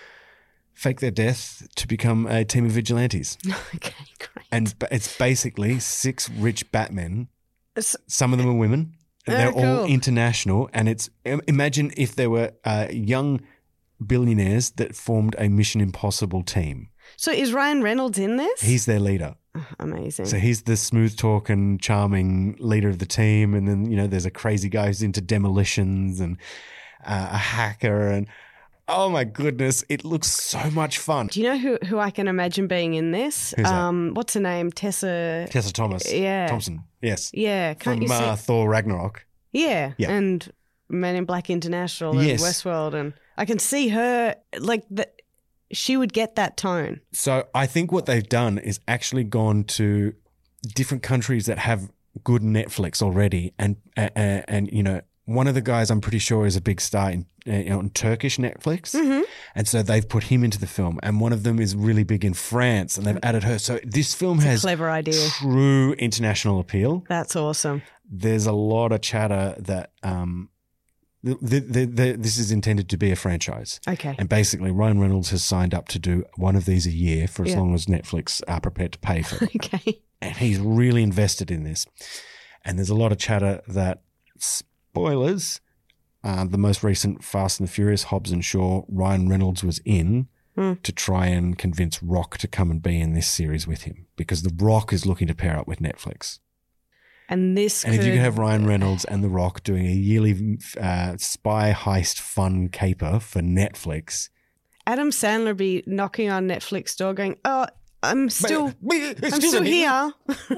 fake their death to become a team of vigilantes. Okay, great. And ba- it's basically six rich Batmen. S- Some of them are women. And Oh, they're all cool. international. And it's im- imagine if there were uh, young billionaires that formed a Mission Impossible team. So is Ryan Reynolds in this? He's their leader. Oh, amazing. So he's the smooth talking, charming leader of the team. And then, you know, there's a crazy guy who's into demolitions and uh, a hacker. And oh my goodness, it looks so much fun. Do you know who, who I can imagine being in this? Who's that? um, What's her name? Tessa. Tessa Thomas. Yeah. Thompson. Yes. Yeah, can't From you see? uh, Thor Ragnarok. Yeah. Yeah. And Men in Black International and Yes. Westworld, and I can see her like that. She would get that tone. So I think what they've done is actually gone to different countries that have good Netflix already, and uh, uh, and you know, one of the guys I'm pretty sure is a big star in uh, on Turkish Netflix, Mm-hmm. and so they've put him into the film. And one of them is really big in France, and they've added her. So this film has Clever idea. true international appeal. That's awesome. There's a lot of chatter that um, the, the, the, the, this is intended to be a franchise. Okay. And basically, Ryan Reynolds has signed up to do one of these a year for as Yeah. long as Netflix are prepared to pay for it. Okay. And he's really invested in this. And there's a lot of chatter that, spoilers, uh, the most recent Fast and the Furious, Hobbs and Shaw, Ryan Reynolds was in Mm. to try and convince Rock to come and be in this series with him, because The Rock is looking to pair up with Netflix. And this And could, if you could have Ryan Reynolds and The Rock doing a yearly uh, spy heist fun caper for Netflix. Adam Sandler be knocking on Netflix door going, oh, I'm still, I'm still here.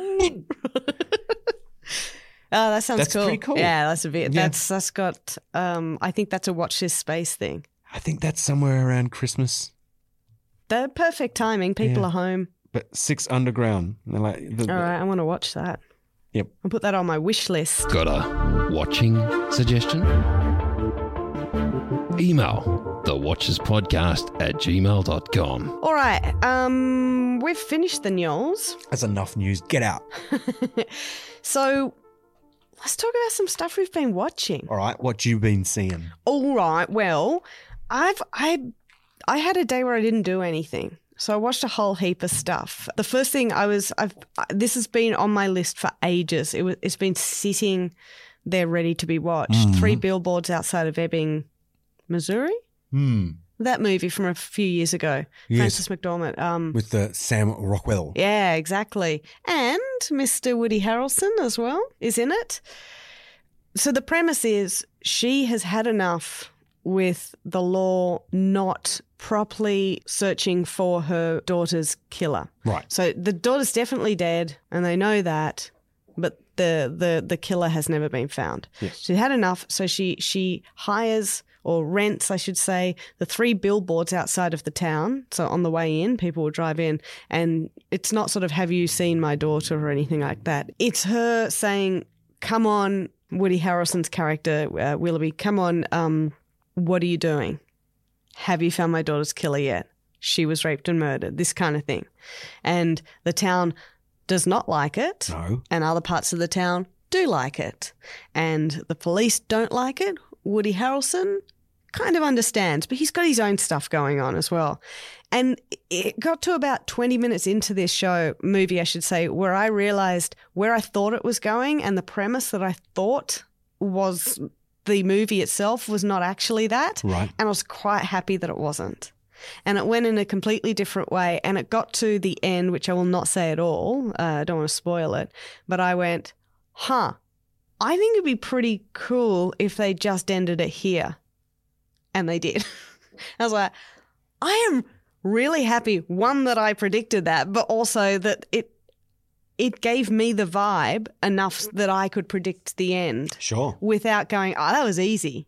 Oh, that sounds That's cool. pretty cool. Yeah, that's a bit. Yeah. That's that's got. Um, I think that's a watch this space thing. I think that's somewhere around Christmas. The perfect timing. People Yeah. are home. But Six Underground. They're like, the, All right, I want to watch that. Yep. I'll put that on my wish list. Got a watching suggestion? Email the watchers podcast at gmail dot com. All right, um, we've finished the news. That's enough news. Get out. So let's talk about some stuff we've been watching. All right. What you been seeing? All right. Well, I've I I had a day where I didn't do anything. So I watched a whole heap of stuff. The first thing I was I've this has been on my list for ages. It was it's been sitting there ready to be watched. Three Billboards Outside of Ebbing, Missouri. Hmm. That movie from a few years ago. Yes. Frances McDormand. Um With the Sam Rockwell. Yeah, exactly. And Mister Woody Harrelson as well is in it. So the premise is she has had enough with the law not properly searching for her daughter's killer. Right. So the daughter's definitely dead and they know that, but the the, the killer has never been found. Yes. She had enough, so she she hires or rents, I should say, the three billboards outside of the town. So on the way in, people will drive in, and it's not sort of, have you seen my daughter or anything like that. It's her saying, come on, Woody Harrelson's character, uh, Willoughby, come on, um, what are you doing? Have you found my daughter's killer yet? She was raped and murdered, this kind of thing. And the town does not like it, No. and other parts of the town do like it. And the police don't like it. Woody Harrelson kind of understands, but he's got his own stuff going on as well. And it got to about twenty minutes into this show, movie, I should say, where I realized where I thought it was going and the premise that I thought was the movie itself was not actually that. Right. And I was quite happy that it wasn't. And it went in a completely different way. And it got to the end, which I will not say at all. Uh, I don't want to spoil it. But I went, huh, I think it'd be pretty cool if they just ended it here. And they did. I was like, I am really happy, one, that I predicted that, but also that it it gave me the vibe enough that I could predict the end. Sure. Without going, oh, that was easy.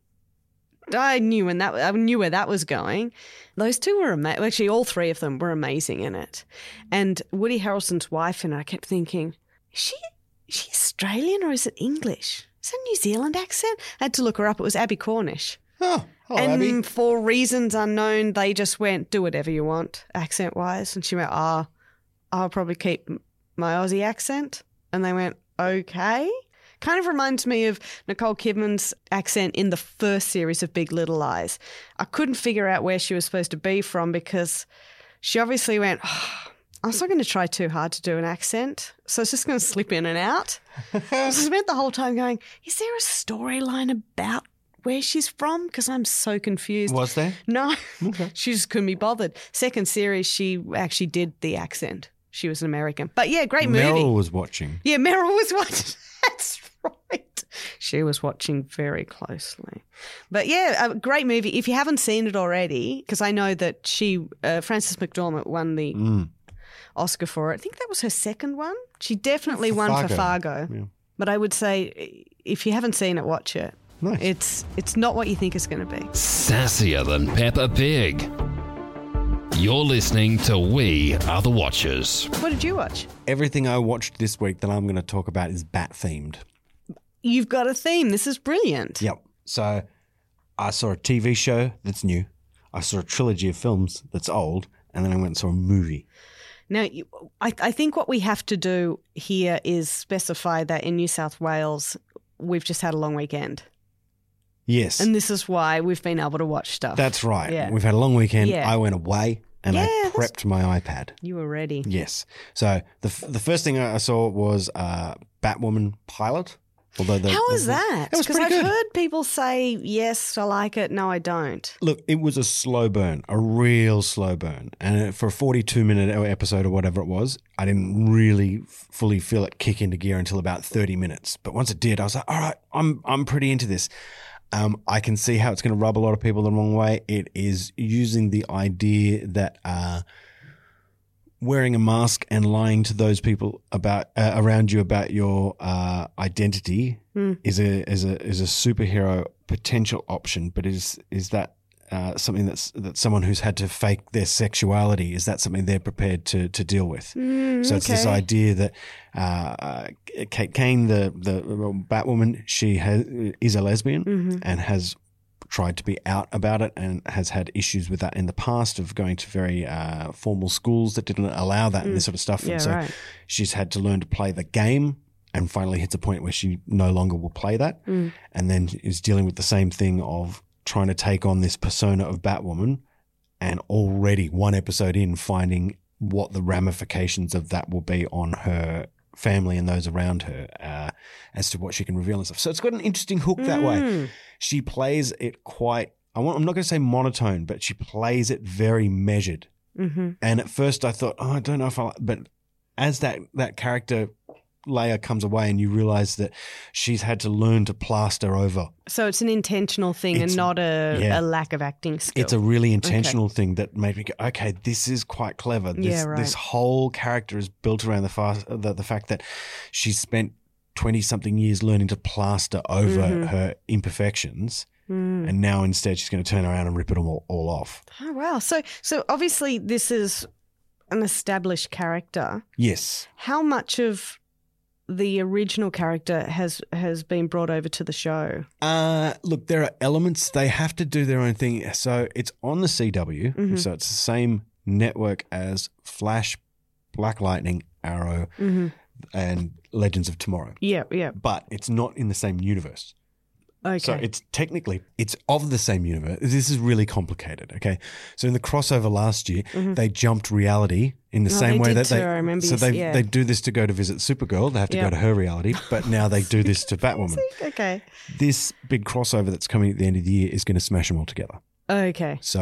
I knew when that I knew where that was going. Those two were amazing. Actually, all three of them were amazing in it. And Woody Harrelson's wife in it, I kept thinking, is she is she Australian or is it English? Is that a New Zealand accent? I had to look her up. It was Abby Cornish. Oh, hello, and Abby. for reasons unknown, they just went, do whatever you want, accent-wise. And she went, ah, oh, I'll probably keep my Aussie accent. And they went, okay. Kind of reminds me of Nicole Kidman's accent in the first series of Big Little Lies. I couldn't figure out where she was supposed to be from because she obviously went, oh, I'm not going to try too hard to do an accent, so it's just going to slip in and out. So I spent the whole time going, is there a storyline about where she's from? Because I'm so confused. Was there? No. Okay. She just couldn't be bothered. Second series, she actually did the accent. She was an American. But yeah, great movie. Meryl was watching. Yeah, Meryl was watching. That's right. She was watching very closely. But yeah, a great movie. If you haven't seen it already, because I know that she, uh, Frances McDormand won the Mm. Oscar for it. I think that was her second one. She definitely For won Fargo. for Fargo. Yeah. But I would say if you haven't seen it, watch it. Nice. It's it's not what you think it's going to be. Sassier than Peppa Pig. You're listening to We Are the Watchers. What did you watch? Everything I watched this week that I'm going to talk about is bat themed. You've got a theme. This is brilliant. Yep. So I saw a T V show that's new. I saw a trilogy of films that's old. And then I went and saw a movie. Now, you, I, I think what we have to do here is specify that in New South Wales, we've just had a long weekend. Yes. And this is why we've been able to watch stuff. That's right. Yeah. We've had a long weekend. Yeah. I went away and Yeah, I that's- prepped my iPad. You were ready. Yes. So the f- the first thing I saw was uh, Batwoman pilot. Although the, How the- was that? It was Because pretty I've good. heard people say, yes, I like it. No, I don't. Look, it was a slow burn, a real slow burn. And for a forty-two minute episode or whatever it was, I didn't really f- fully feel it kick into gear until about thirty minutes. But once it did, I was like, all right, I'm I'm pretty into this. Um, I can see how it's going to rub a lot of people the wrong way. It is using the idea that uh, wearing a mask and lying to those people about uh, around you about your uh, identity Mm. is a is a is a superhero potential option. But is is that uh, something that's that someone who's had to fake their sexuality, is that something they're prepared to to deal with? Mm, So it's this okay. idea that uh, uh, Kate Kane, the the Batwoman, she has, is a lesbian Mm-hmm. and has tried to be out about it and has had issues with that in the past of going to very uh, formal schools that didn't allow that and this sort of stuff. Mm. Yeah, and so right. she's had to learn to play the game and finally hits a point where she no longer will play that Mm. and then is dealing with the same thing of trying to take on this persona of Batwoman and already one episode in finding what the ramifications of that will be on her family and those around her uh, as to what she can reveal and stuff. So it's got an interesting hook that way. Mm. She plays it quite, I want, I'm not going to say monotone, but she plays it very measured. Mm-hmm. And at first I thought, oh, I don't know if I like, but as that, that character layer comes away and you realize that she's had to learn to plaster over. So it's an intentional thing It's- and not a, yeah. a lack of acting skill. It's a really intentional thing that made me go, okay, this is quite clever. This, Yeah, right. this whole character is built around the, fast, the the fact that she's spent twenty something years learning to plaster over Mm-hmm. her imperfections. Mm. And now instead she's going to turn around and rip it all, all off. Oh, wow. So, so obviously this is an established character. Yes. How much of the original character has has been brought over to the show? Uh, look, there are elements. They have to do their own thing. So it's on the C W. Mm-hmm. So it's the same network as Flash, Black Lightning, Arrow, Mm-hmm. and Legends of Tomorrow. Yeah, yeah. But it's not in the same universe. Okay. So it's technically, it's of the same universe. This is really complicated, okay? So in the crossover last year, they jumped reality in the Mm-hmm. Oh, same they way did that they, too, I remember so you s- they yeah. they do this to go to visit Supergirl. They have to Yeah. go to her reality, but now they do this to Batwoman. okay. This big crossover that's coming at the end of the year is going to smash them all together. Okay. So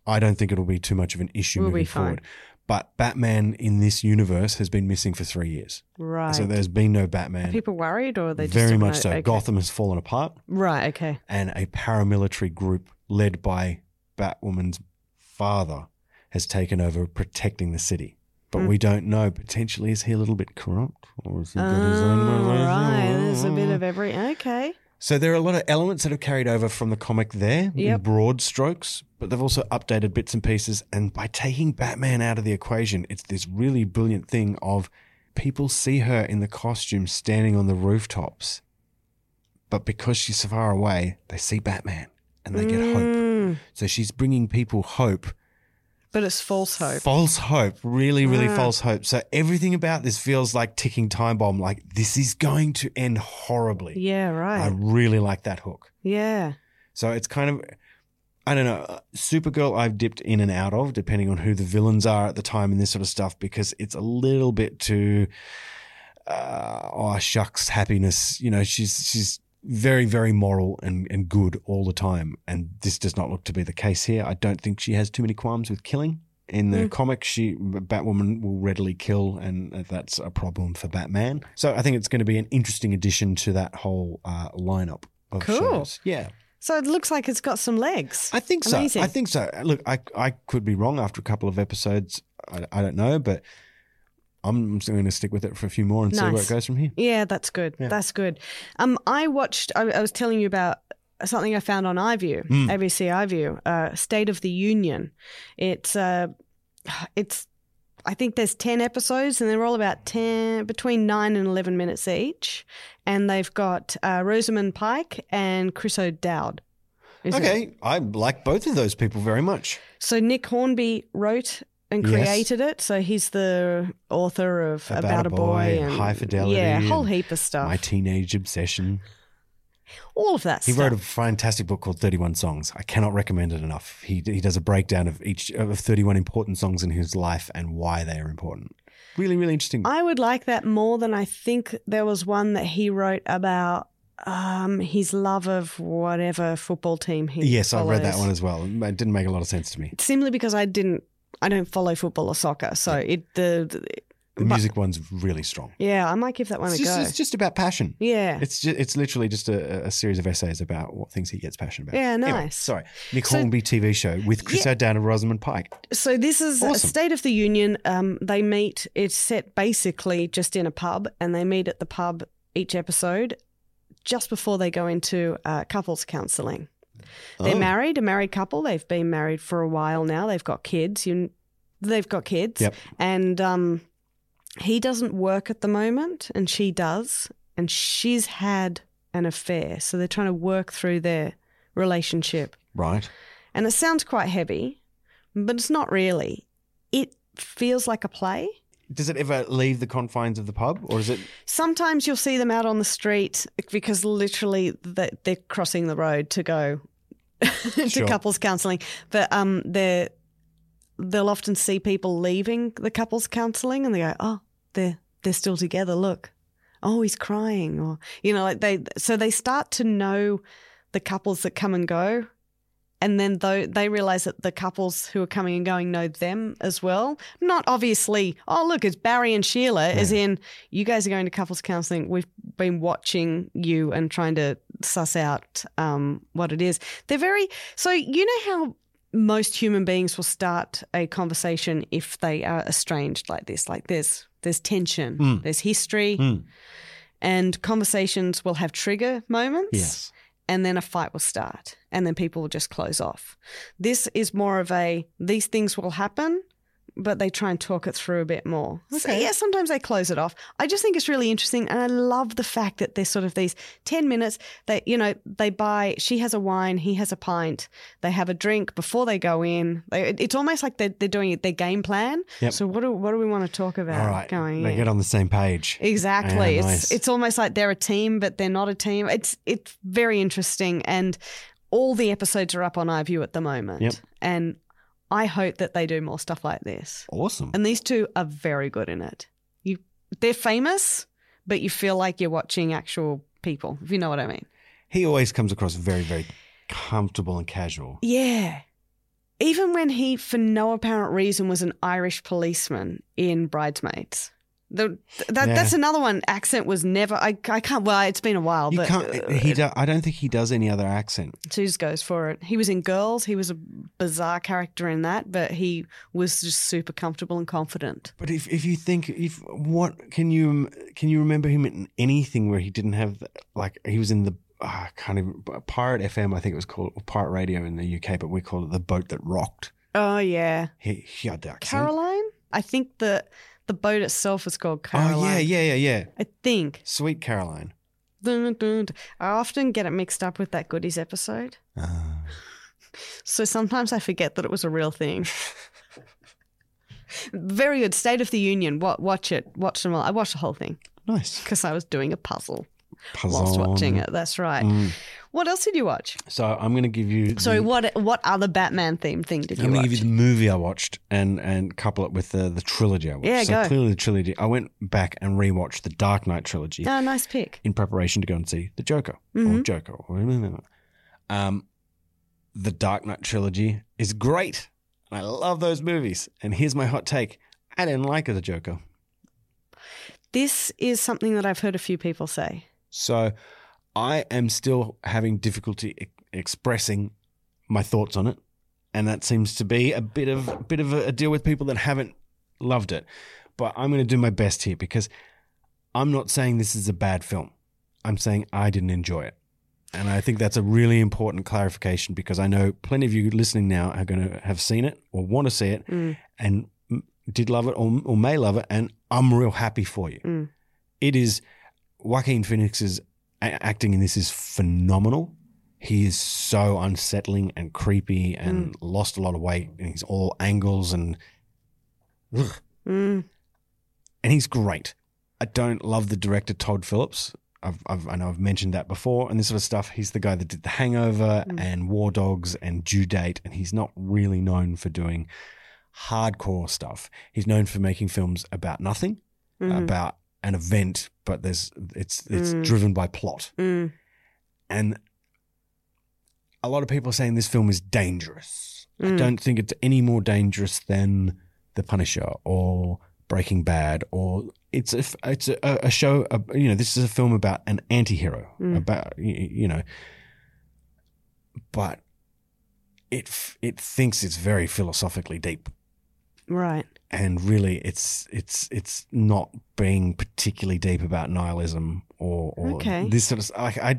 I don't think it'll be too much of an issue We'll moving be fine. forward. But Batman in this universe has been missing for three years. Right. So there's been no Batman. Are people worried or are they just Very don't much know? so. Okay. Gotham has fallen apart, Right, okay. and a paramilitary group led by Batwoman's father has taken over protecting the city. But Hmm. we don't know. Potentially, is he a little bit corrupt? Or has he got his Oh, own... right. There's a bit of every... Okay. So there are a lot of elements that have carried over from the comic there in Yep. broad strokes, but they've also updated bits and pieces. And by taking Batman out of the equation, it's this really brilliant thing of people see her in the costume standing on the rooftops, but because she's so far away, they see Batman and they get hope. Mm, So she's bringing people hope. but it's false hope. False hope, really, really Ah. false hope. So everything about this feels like ticking time bomb, like this is going to end horribly. Yeah, I right. really like that hook. Yeah. So it's kind of, I don't know, Supergirl I've dipped in and out of depending on who the villains are at the time and this sort of stuff because it's a little bit too, uh, oh shucks, happiness. You know, she's she's very, very moral and, and good all the time. And this does not look to be the case here. I don't think she has too many qualms with killing. In the comic, she Batwoman will readily kill, and that's a problem for Batman. So I think it's going to be an interesting addition to that whole uh, lineup of Cool. shows. Yeah. So it looks like it's got some legs. I think so. Amazing. I think so. Look, I I could be wrong after a couple of episodes. I, I don't know, but I'm just going to stick with it for a few more and see where Nice. it goes from here. Yeah, that's good. Yeah. That's good. Um, I watched. I, I was telling you about something I found on iView, Mm. A B C iView, uh, State of the Union. It's uh, it's. I think there's ten episodes, and they're all about ten, between nine and eleven minutes each. And they've got uh, Rosamund Pike and Chris O'Dowd. Is it? Okay, I like both of those people very much. So Nick Hornby wrote and Yes. created it. So he's the author of About, a Boy, and High Fidelity Yeah, a whole and heap of stuff. My Teenage Obsession. All of that He stuff. wrote a fantastic book called thirty-one Songs. I cannot recommend it enough. He he does a breakdown of each of thirty-one important songs in his life and why they are important. Really, really interesting. I would like that more than I think there was one that he wrote about um, his love of whatever football team he yes, I read that follows. one as well. It didn't make a lot of sense to me. Simply because I didn't, I don't follow football or soccer, so it the, the The but- music one's really strong. yeah, I might give that one It's a just, go. it's just about passion. yeah, It's just, it's literally just a, a series of essays about what things he gets passionate about. Yeah, Anyway, nice. sorry, Nick So- Hornby T V show with Chris Yeah. O'Dowd and Rosamund Pike. so this is a Awesome. State of the Union. Um, they meet. It's set basically just in a pub, and they meet at the pub each episode, just before they go into uh, couples counselling. They're Oh. married, a married couple. They've been married for a while now. They've got kids. You, they've got kids. Yep. And um, he doesn't work at the moment, and she does. And she's had an affair, so they're trying to work through their relationship. Right. And it sounds quite heavy, but it's not really. It feels like a play. Does it ever leave the confines of the pub, or is it? Sometimes you'll see them out on the street because literally they- they're crossing the road to go to Sure. couples counselling. But um, they're they'll often see people leaving the couples counselling, and they go, "Oh, they're they're still together. Look, oh, he's crying," or you know, like they. So they start to know the couples that come and go. And then though they realize that the couples who are coming and going know them as well. Not obviously, oh, look, it's Barry and Sheila, as in you guys are going to couples counselling. We've been watching you and trying to suss out um, what it is. They're very, so you know how most human beings will start a conversation if they are estranged like this, like there's, there's tension, Mm. there's history, Mm. and conversations will have trigger moments. Yes. And then a fight will start, and then people will just close off. This is more of a, these things will happen, but they try and talk it through a bit more. So, Okay. yeah, sometimes they close it off. I just think it's really interesting, and I love the fact that there's sort of these ten minutes that, you know, they buy, she has a wine, he has a pint, they have a drink before they go in. They, it- it's almost like they're, they're doing their game plan. Yep. So what do, what do we want to talk about All right. going They in? get on the same page. Exactly. Yeah, it's nice. it's almost like they're a team, but they're not a team. It's it's very interesting, and all the episodes are up on iView at the moment. Yep. And I hope that they do more stuff like this. Awesome. And these two are very good in it. You, they're famous, but you feel like you're watching actual people, if you know what I mean. He always comes across very, very comfortable and casual. Yeah. even when he, for no apparent reason, was an Irish policeman in Bridesmaids. The, that, Yeah. That's another one. Accent was never. I, I can't. Well, it's been a while, You but can't. He. Do, I don't think he does any other accent. so he just goes for it. He was in Girls. He was a bizarre character in that, but he was just super comfortable and confident. But if, if you think if what can you can you remember him in anything where he didn't have the, like he was in the uh, kind of Pirate F M, I think it was called, or Pirate Radio in the U K, but we call it The Boat That Rocked. Oh yeah, He, he had the accent. Caroline. I think the the boat itself was called Caroline. Oh yeah, yeah, yeah, yeah. I think. Sweet Caroline. Dun, dun, dun. I often get it mixed up with that Goodies episode. Ah. So sometimes I forget that it was a real thing. Very good. State of the Union. Wa- Watch it. Watch them all. I watched the whole thing Nice. because I was doing a puzzle Puzzle. whilst watching it. That's right. Mm. What else did you watch? So I'm going to give you. Sorry, the, what what other Batman themed thing did you I'm going watch? to give you the movie I watched and and couple it with the the trilogy I watched. Yeah, so go. clearly the trilogy. I went back and rewatched the Dark Knight trilogy Oh, nice pick. in preparation to go and see the Joker or Mhm. Joker. Um, the Dark Knight trilogy is great. I love those movies. And here's my hot take: I didn't like the Joker. This is something that I've heard a few people say. So I am still having difficulty e- expressing my thoughts on it, and that seems to be a bit of a bit of a, a deal with people that haven't loved it. But I'm going to do my best here because I'm not saying this is a bad film. I'm saying I didn't enjoy it. And I think that's a really important clarification because I know plenty of you listening now are going to have seen it or want to see it Mm. and m- did love it or, or may love it, and I'm real happy for you. Mm. It is Joaquin Phoenix's a- acting in this is phenomenal. He is so unsettling and creepy and lost a lot of weight, and he's all angles and ugh. Mm. and he's great. I don't love the director Todd Phillips. I've, I've, I know I've mentioned that before and this sort of stuff. He's the guy that did The Hangover and War Dogs and Due Date, and he's not really known for doing hardcore stuff. He's known for making films about nothing, Mhm. about an event, but there's it's it's Mm. driven by plot. Mm. And a lot of people are saying this film is dangerous. I Mm. don't think it's any more dangerous than The Punisher or Breaking Bad, or it's a it's a, a show. You know, this is a film about an anti-hero, Mm. about y- you know, but it f- it thinks it's very philosophically deep, Right. and really, it's it's it's not being particularly deep about nihilism or, or Okay. this sort of like I.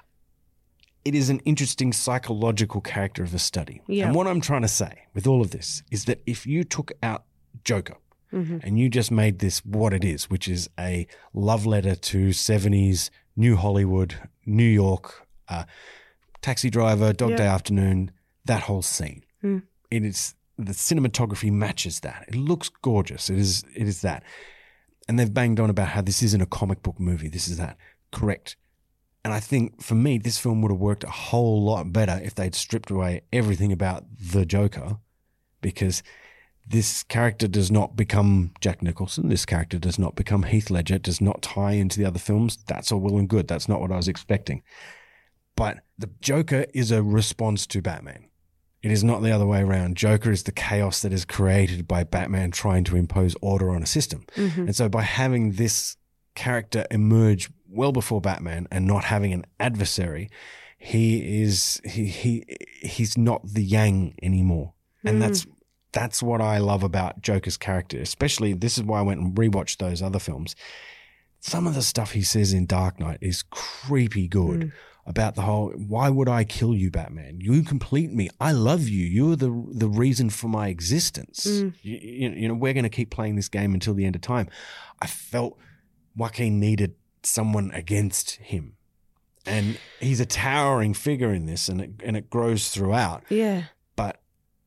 It is an interesting psychological character of a study. Yeah. And what I'm trying to say with all of this is that if you took out Joker Mm-hmm. and you just made this what it is, which is a love letter to seventies New Hollywood, New York, uh, Taxi Driver, Dog Yeah. Day Afternoon, that whole scene. Mm. It is the cinematography matches that. It looks gorgeous. It is. It is that. And they've banged on about how this isn't a comic book movie. This is that. Correct. And I think for me, this film would have worked a whole lot better if they'd stripped away everything about the Joker, because this character does not become Jack Nicholson. This character does not become Heath Ledger. It does not tie into the other films. That's all well and good. That's not what I was expecting. But the Joker is a response to Batman. It is not the other way around. Joker is the chaos that is created by Batman trying to impose order on a system. Mm-hmm. And so by having this character emerge well before Batman and not having an adversary, he is he he he's not the Yang anymore. And Mm. that's that's what I love about Joker's character, especially this is why I went and rewatched those other films. Some of the stuff he says in Dark Knight is creepy good. Mm. About the whole, why would I kill you, Batman? You complete me. I love you. You're the the reason for my existence. Mm. You, you, you know, we're going to keep playing this game until the end of time. I felt Joaquin needed someone against him. And he's a towering figure in this, and it, and it grows throughout. Yeah. But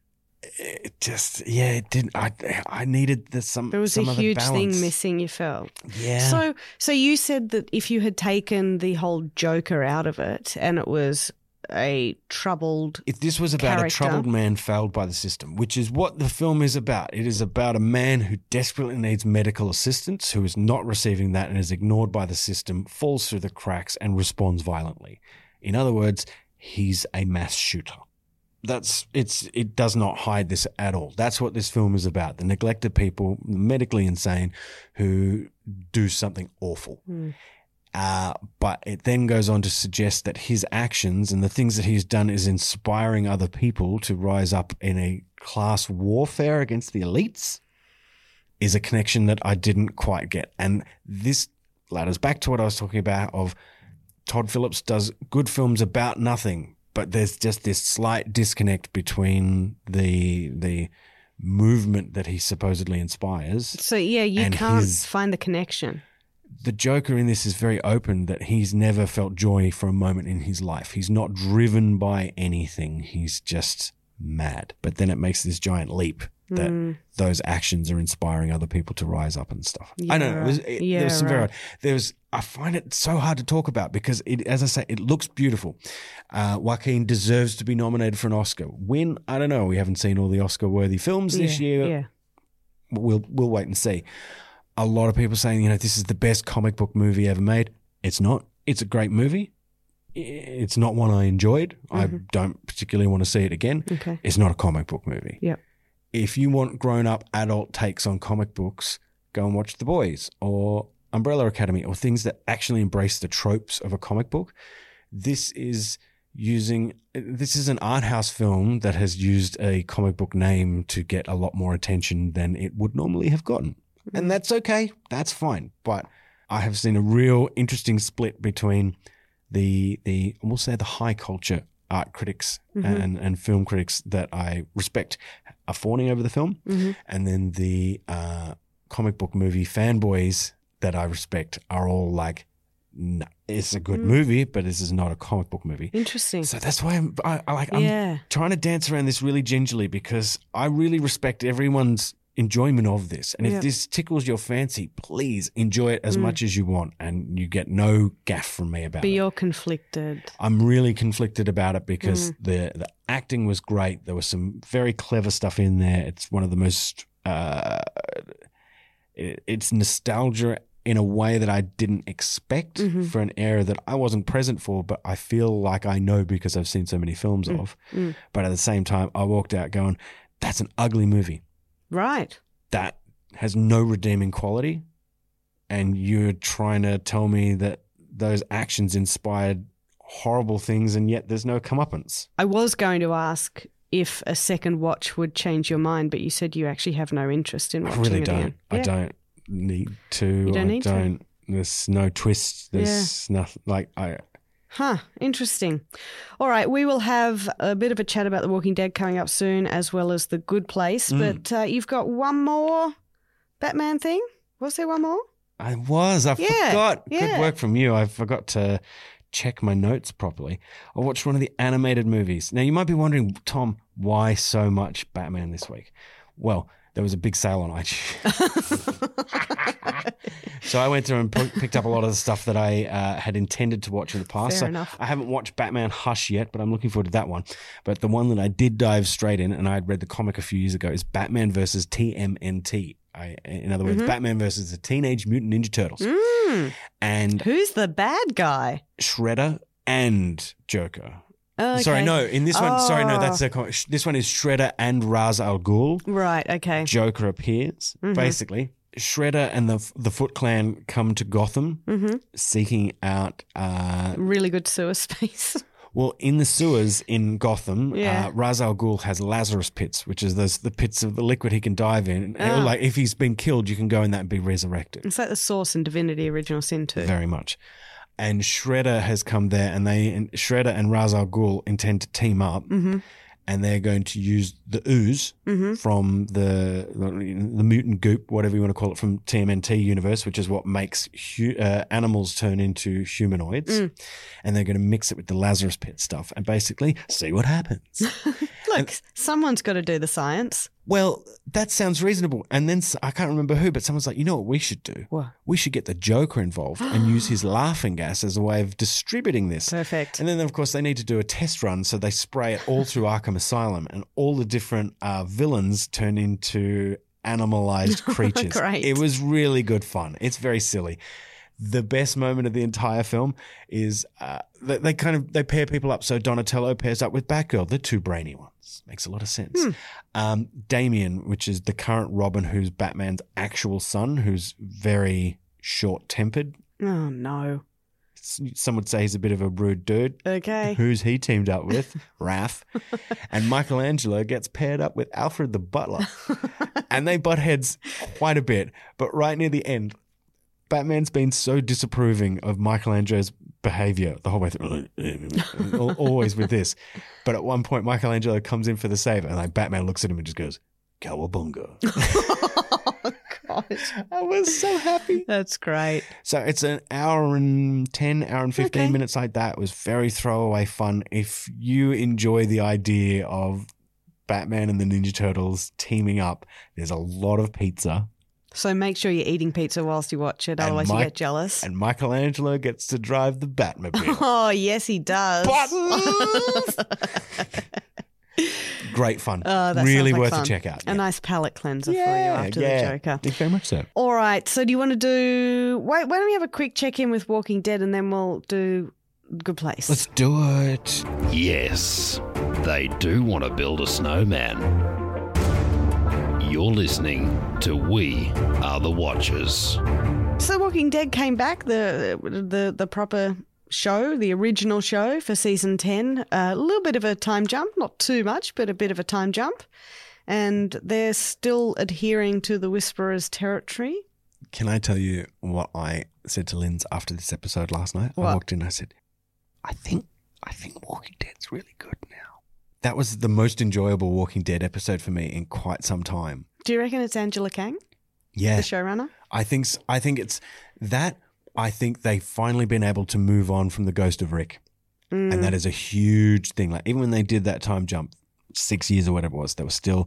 it just, yeah, it didn't. I I needed the, some There was some a other huge balance. thing missing, you felt. Yeah. So so you said that if you had taken the whole Joker out of it and it was a troubled If this was about character. a troubled man failed by the system, which is what the film is about. It is about a man who desperately needs medical assistance, who is not receiving that and is ignored by the system, falls through the cracks and responds violently. In other words, he's a mass shooter. That's it's it does not hide this at all. That's what this film is about. The neglected people, medically insane, who do something awful. Mm. Uh, but it then goes on to suggest that his actions and the things that he's done is inspiring other people to rise up in a class warfare against the elites is a connection that I didn't quite get. And this ladders back to what I was talking about of Todd Phillips does good films about nothing, but there's just this slight disconnect between the the movement that he supposedly inspires. So, yeah, you and can't his- find the connection. The Joker in this is very open that he's never felt joy for a moment in his life. He's not driven by anything. He's just mad. But then it makes this giant leap that Mm. those actions are inspiring other people to rise up and stuff. I don't know. It was, it, Yeah, there was some very right. odd. There was, I find it so hard to talk about because, it, as I say, it looks beautiful. Uh, Joaquin deserves to be nominated for an Oscar. When? I don't know. We haven't seen all the Oscar-worthy films this Yeah, year. Yeah. We'll we'll wait and see. A lot of people saying, you know, this is the best comic book movie ever made. It's not. It's a great movie. It's not one I enjoyed. I don't particularly want to see it again. Okay. It's not a comic book movie. Yep. If you want grown-up adult takes on comic books, go and watch The Boys or Umbrella Academy or things that actually embrace the tropes of a comic book. This is using this is an art house film that has used a comic book name to get a lot more attention than it would normally have gotten. And that's okay. That's fine. But I have seen a real interesting split between the the we'll say the high culture art critics and, and film critics that I respect are fawning over the film, and then the uh, comic book movie fanboys that I respect are all like, no, it's a good movie, but this is not a comic book movie. Interesting. So that's why I'm I, I like I'm Yeah. trying to dance around this really gingerly because I really respect everyone's enjoyment of this. And if Yep. this tickles your fancy, please enjoy it as much as you want, and you get no gaff from me about But it. you're conflicted. I'm really conflicted about it because the the acting was great. There was some very clever stuff in there. It's one of the most uh, it, it's nostalgia in a way that I didn't expect for an era that I wasn't present for, but I feel like I know because I've seen so many films of. But at the same time, I walked out going, that's an ugly movie. Right. That has no redeeming quality. And you're trying to tell me that those actions inspired horrible things and yet there's no comeuppance. I was going to ask if a second watch would change your mind, but you said you actually have no interest in I watching really it don't. again. I Yeah. don't need to. You don't I need to? don't. There's no twist. There's nothing like I. Huh, interesting. All right, we will have a bit of a chat about The Walking Dead coming up soon, as well as The Good Place. Mm. But uh, you've got one more Batman thing? Was there one more? I was. I Yeah, forgot. yeah. Good work from you. I forgot to check my notes properly. I watched one of the animated movies. Now, you might be wondering, Tom, why so much Batman this week? Well, there was a big sale on iTunes. So I went through and p- picked up a lot of the stuff that I uh, had intended to watch in the past. Fair so enough. I haven't watched Batman Hush yet, but I'm looking forward to that one. But the one that I did dive straight in, and I had read the comic a few years ago, is Batman versus T M N T. I, in other words, Mm-hmm. Batman versus the Teenage Mutant Ninja Turtles. Mm. And Who's the bad guy? Shredder and Joker. Oh, okay. Sorry, no. In this one, sorry, no. Oh. That's a, com- sh- this one is Shredder and Ra's al Ghul. Right, okay. Joker appears. Mm-hmm. Basically, Shredder and the the Foot Clan come to Gotham, Mm-hmm. seeking out. Uh, Really good sewer space. well, in the sewers in Gotham, Yeah. uh, Ra's al Ghul has Lazarus pits, which is those the pits of the liquid he can dive in. Oh. Like if he's been killed, you can go in that and be resurrected. It's like the Source and Divinity Original Sin too. Very much. And Shredder has come there, and they and Shredder and Ra's al Ghul intend to team up, Mm-hmm. and they're going to use the ooze from the the mutant goop, whatever you want to call it, from T M N T universe, which is what makes hu- uh, animals turn into humanoids, Mm. and they're going to mix it with the Lazarus Pit stuff, and basically see what happens. Look, someone's got to do the science. Well, that sounds reasonable. And then s- I can't remember who, but someone's like, you know what we should do? What? We should get the Joker involved and use his laughing gas as a way of distributing this. Perfect. And then, of course, they need to do a test run. So they spray it all through Arkham Asylum, and all the different uh, villains turn into animalized creatures. Great. It was really good fun. It's very silly. The best moment of the entire film is uh, they, they kind of they pair people up. So Donatello pairs up with Batgirl, the two brainy ones. Makes a lot of sense. Hmm. Um, Damien, which is the current Robin, who's Batman's actual son, who's very short-tempered. Oh, no. Some would say he's a bit of a rude dude. Okay. Who's he teamed up with? Raph. And Michelangelo gets paired up with Alfred the Butler. And they butt heads quite a bit. But right near the end, Batman's been so disapproving of Michelangelo's behavior the whole way through. Always with this. But at one point, Michelangelo comes in for the save, and like Batman looks at him and just goes, "Cowabunga." Oh, gosh. I was so happy. That's great. So it's an hour and ten, hour and fifteen Okay. minutes like that. It was very throwaway fun. If you enjoy the idea of Batman and the Ninja Turtles teaming up, there's a lot of pizza. So make sure you're eating pizza whilst you watch it, And otherwise you Mike- get jealous. And Michelangelo gets to drive the Batmobile. Oh, yes, he does. Buttons! Great fun. Oh, that really sounds like worth fun. a check out. A nice palate cleanser yeah, for you after yeah. the Joker. Thank you very much so. All right. So do you want to do... Wait, why don't we have a quick check-in with Walking Dead and then we'll do Good Place? Let's do it. Yes, they do want to build a snowman. You're listening to We Are the Watchers. So Walking Dead came back, the the the proper show, the original show for season ten. A little bit of a time jump, not too much, but a bit of a time jump. And they're still adhering to the Whisperer's territory. Can I tell you what I said to Linz after this episode last night? What? I walked in and I said, I think I think Walking Dead's really good now. That was the most enjoyable Walking Dead episode for me in quite some time. Do you reckon it's Angela Kang, Yeah. the showrunner? I think s- I think it's that. I think they've finally been able to move on from the Ghost of Rick. Mm. And that is a huge thing. Like even when they did that time jump six years or whatever it was, they were still,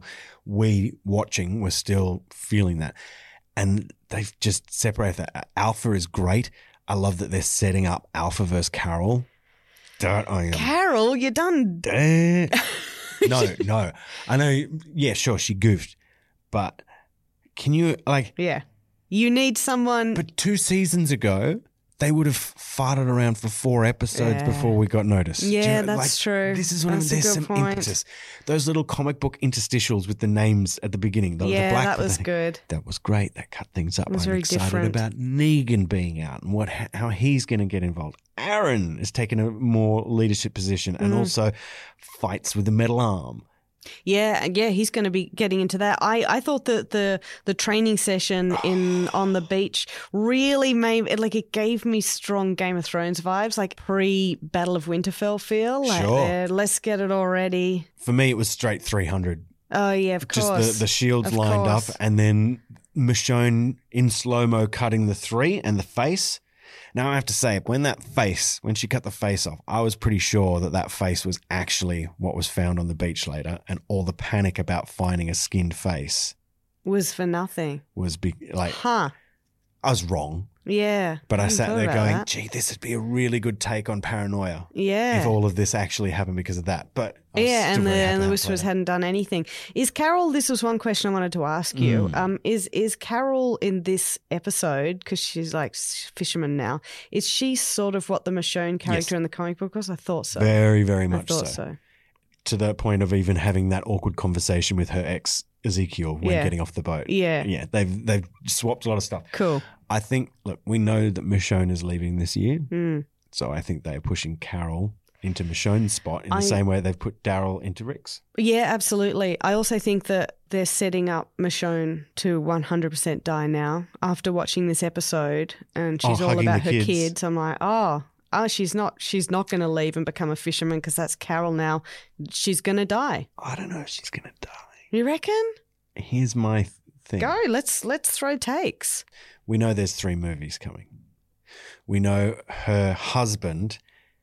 we watching were still feeling that. And they've just separated that. Alpha is great. I love that they're setting up Alpha versus Carol. Don't I am. Carol, you're done. Damn. No, no. I know, yeah, sure, she goofed. But can you, like, Yeah. You need someone... but two seasons ago, they would have farted around for four episodes Yeah. before we got noticed. Do you Yeah, know, that's true. This is one That's of a there's good some point. impetus. Those little comic book interstitials with the names at the beginning. The, yeah, the black that was thing. good. That was great. That cut things up. It was I'm very excited different. about Negan being out and what how he's going to get involved. Aaron is taking a more leadership position and Mm. also fights with the metal arm. Yeah, yeah, he's going to be getting into that. I, I thought that the the training session in on the beach really made it like it gave me strong Game of Thrones vibes, like pre Battle of Winterfell feel. Like, Sure. uh, let's get it already. For me, it was straight three hundred. Oh yeah, of Just course. the, the shields Of lined course. up and then Michonne in slow-mo cutting the three and the face. Now I have to say, when that face, when she cut the face off, I was pretty sure that that face was actually what was found on the beach later, and all the panic about finding a skinned face was for nothing. was big. Like, Huh? I was wrong, Yeah. but I hadn't sat thought there about going, that. gee, this would be a really good take on paranoia Yeah. if all of this actually happened because of that. But I was Yeah, still and the very happy and the how it Whisperers played out. hadn't done anything. Is Carol? This was one question I wanted to ask you. Mm. Um, is is Carol in this episode because she's like s- fisherman now? Is she sort of what the Michonne character Yes. in the comic book was? I thought so. Very, very I much thought so. so. To the point of even having that awkward conversation with her ex Ezekiel when Yeah. getting off the boat. Yeah. Yeah, they've they've swapped a lot of stuff. Cool. I think, look, we know that Michonne is leaving this year, Mm. so I think they are pushing Carol into Michonne's spot in the I- same way they've put Daryl into Rick's. Yeah, absolutely. I also think that they're setting up Michonne to one hundred percent die now. After watching this episode, and she's Oh, all hugging about the her kids. kids. I'm like, oh, oh, she's not. She's not going to leave and become a fisherman because that's Carol now. She's going to die. I don't know if she's going to die. You reckon? Here's my th- thing. Go. Let's let's throw takes. We know there's three movies coming. We know her husband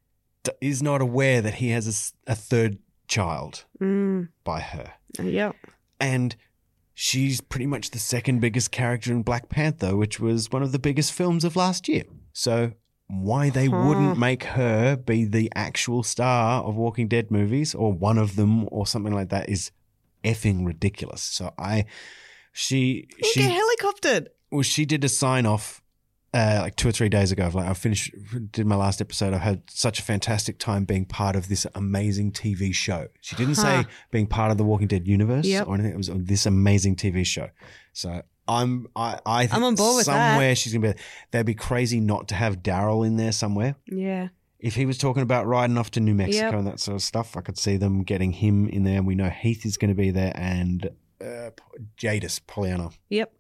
d- is not aware that he has a s- a, third child Mm, by her. yep. And she's pretty much the second biggest character in Black Panther, which was one of the biggest films of last year. So why they Huh. wouldn't make her be the actual star of Walking Dead movies or one of them or something like that is effing ridiculous. So I, she, You she, get helicoptered. well, she did a sign off uh, like two or three days ago. Of like I finished, did my last episode. I had such a fantastic time being part of this amazing T V show. She didn't Huh. say being part of the Walking Dead universe Yep. or anything. It was this amazing T V show. So I'm, I, I think I'm on board with that. somewhere she's gonna be. They'd be crazy not to have Daryl in there somewhere. Yeah. If he was talking about riding off to New Mexico Yep. and that sort of stuff, I could see them getting him in there. We know Heath is going to be there and uh, Jadis, Pollyanna. Yep.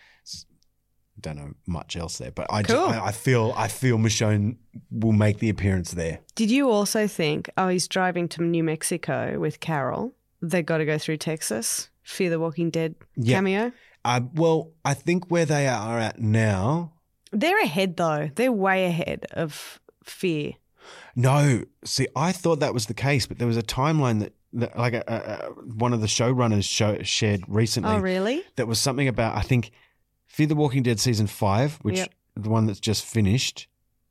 Don't know much else there, but I, Cool. just, I, I feel I feel Michonne will make the appearance there. Did you also think, oh, he's driving to New Mexico with Carol? They got to go through Texas. Fear the Walking Dead Yeah. cameo. Uh, well, I think where they are at now. They're ahead though. They're way ahead of Fear. No, see, I thought that was the case, but there was a timeline that, that like a, a, a, one of the showrunners show, shared recently. Oh, really? That was something about, I think, Fear the Walking Dead season five, which Yep. the one that's just finished,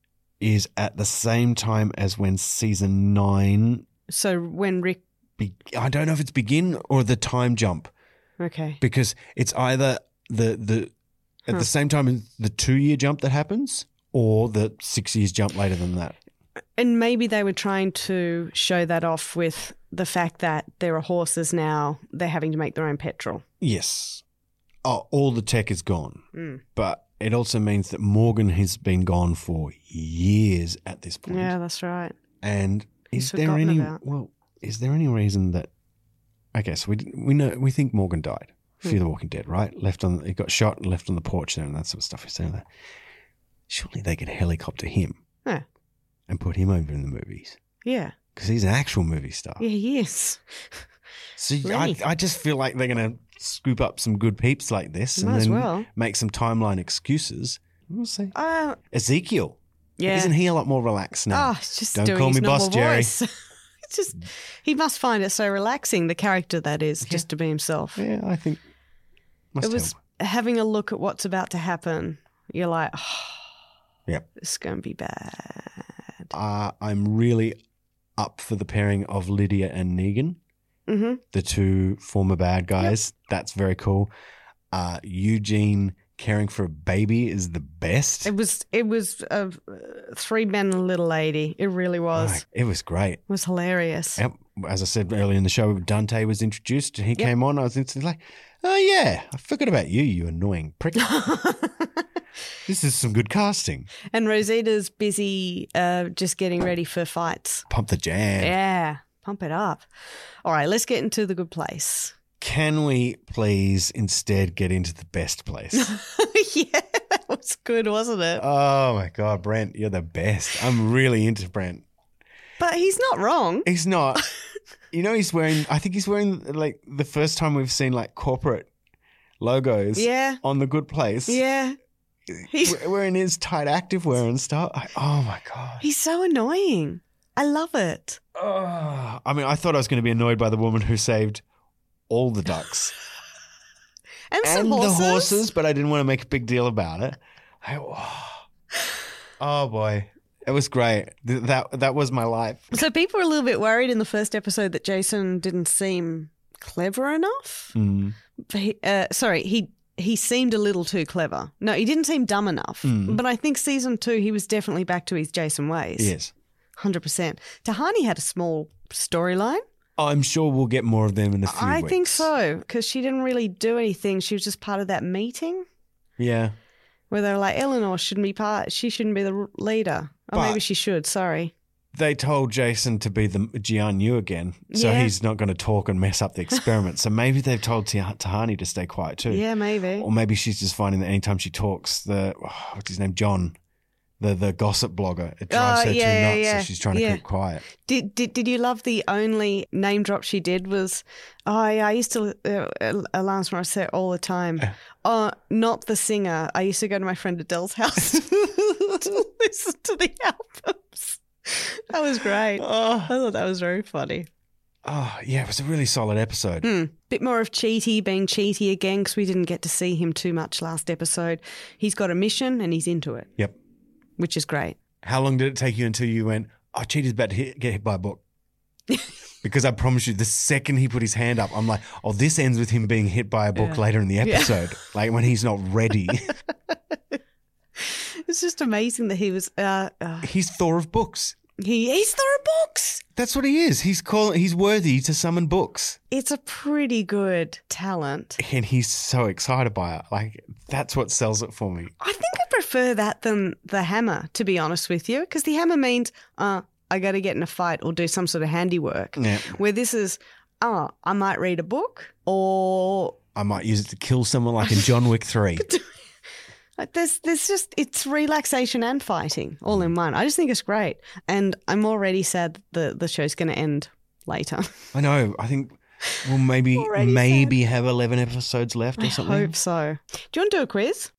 is at the same time as when season nine. So when Rick, Be- I don't know if it's begin or the time jump, okay, because it's either the the at Huh. the same time as the two year jump that happens, or the six years jump later than that. and maybe they were trying to show that off with the fact that there are horses now. They're having to make their own petrol. Yes. Oh, all the tech is gone. Mm. But it also means that Morgan has been gone for years at this point. Yeah, that's right. And He's is there forgotten any about. well, is there any reason that I guess we we know we think Morgan died. Hmm. Fear the Walking Dead, right? Left on he got shot and left on the porch there and that sort of stuff. He's saying that. Surely they could helicopter him Yeah, and put him over in the movies. yeah, Because he's an actual movie star. yeah. He is. So I, Lenny. I just feel like they're going to scoop up some good peeps like this and Might as then well. make some timeline excuses. We'll see. Uh, Ezekiel. yeah. Isn't he a lot more relaxed now? Oh, it's just Don't doing call his me boss, normal Jerry. voice. It's just he must find it so relaxing. The character that is just to be himself. Yeah, I think must It was help. having a look at what's about to happen. You're like, oh, Yep. this is going to be bad. Uh, I'm really up for the pairing of Lydia and Negan, Mm-hmm. the two former bad guys. That's very cool. Uh, Eugene caring for a baby is the best. It was it was uh, three men and a little lady. It really was. Like, it was great. It was hilarious. Yep. As I said earlier in the show, Dante was introduced. He came on. I was instantly like, oh, yeah, I forgot about you, you annoying prick. This is some good casting. And Rosita's busy uh, just getting ready for fights. Pump the jam. Yeah, pump it up. All right, let's get into the good place. Can we please instead get into the best place? Yeah, that was good, wasn't it? Oh, my God, Brent, you're the best. I'm really into Brent. But he's not wrong. He's not. You know, he's wearing, I think he's wearing, like, the first time we've seen, like, corporate logos Yeah. on the good place. Yeah. He's, We're wearing his tight activewear and stuff. I, oh, my God. he's so annoying. I love it. Oh, I mean, I thought I was going to be annoyed by the woman who saved all the ducks And some and horses. the horses, but I didn't want to make a big deal about it. I, oh, oh, boy. It was great. Th- That that was my life. So people were a little bit worried in the first episode that Jason didn't seem clever enough. Mm. But he, uh, sorry, he he seemed a little too clever. No, he didn't seem dumb enough. Mm. But I think season two, he was definitely back to his Jason ways. Yes. one hundred percent. Tahani had a small storyline. I'm sure we'll get more of them in a few I weeks. think so, because she didn't really do anything. She was just part of that meeting Yeah. where they were like, Eleanor shouldn't be part, she shouldn't be the r- leader. Or But- maybe she should, sorry. They told Jason to be the Jian Yu again, so Yeah. he's not going to talk and mess up the experiment. So maybe they've told Tah- Tahani to stay quiet too. Yeah, maybe. Or maybe she's just finding that anytime she talks, the oh, what's his name, John, the the gossip blogger, it drives Oh, her yeah, too yeah, nuts. yeah. So she's trying to Yeah. keep quiet. Did, did did you love the only name drop she did was, oh, yeah, I used to, uh, Alanis Morissette all the time. Oh, not the singer. I used to go to my friend Adele's house to listen to the albums. That was great. Oh, I thought that was very funny. oh, yeah, it was a really solid episode. Hmm. Bit more of Cheaty being Cheaty again because we didn't get to see him too much last episode. He's got a mission and he's into it, Yep. which is great. How long did it take you until you went, oh, Cheetah's about to hit, get hit by a book? Because I promise you, the second he put his hand up, I'm like, oh, this ends with him being hit by a book Yeah. later in the Yeah. episode, like when he's not ready. It's just amazing that he was. Uh, uh, He's Thor of books. he he's Thor of books. That's what he is. He's call, He's worthy to summon books. It's a pretty good talent. And he's so excited by it. Like, that's what sells it for me. I think I prefer that than the hammer, to be honest with you, because the hammer means uh, I got to get in a fight or do some sort of handiwork. Yeah. Where this is, oh, I might read a book or I might use it to kill someone like in John Wick three. there's there's just it's relaxation and fighting all in one. I just think it's great, and I'm already sad that the the show's going to end later. I know. I think we'll maybe Already maybe have eleven episodes left or I something. hope so. Do you want to do a quiz?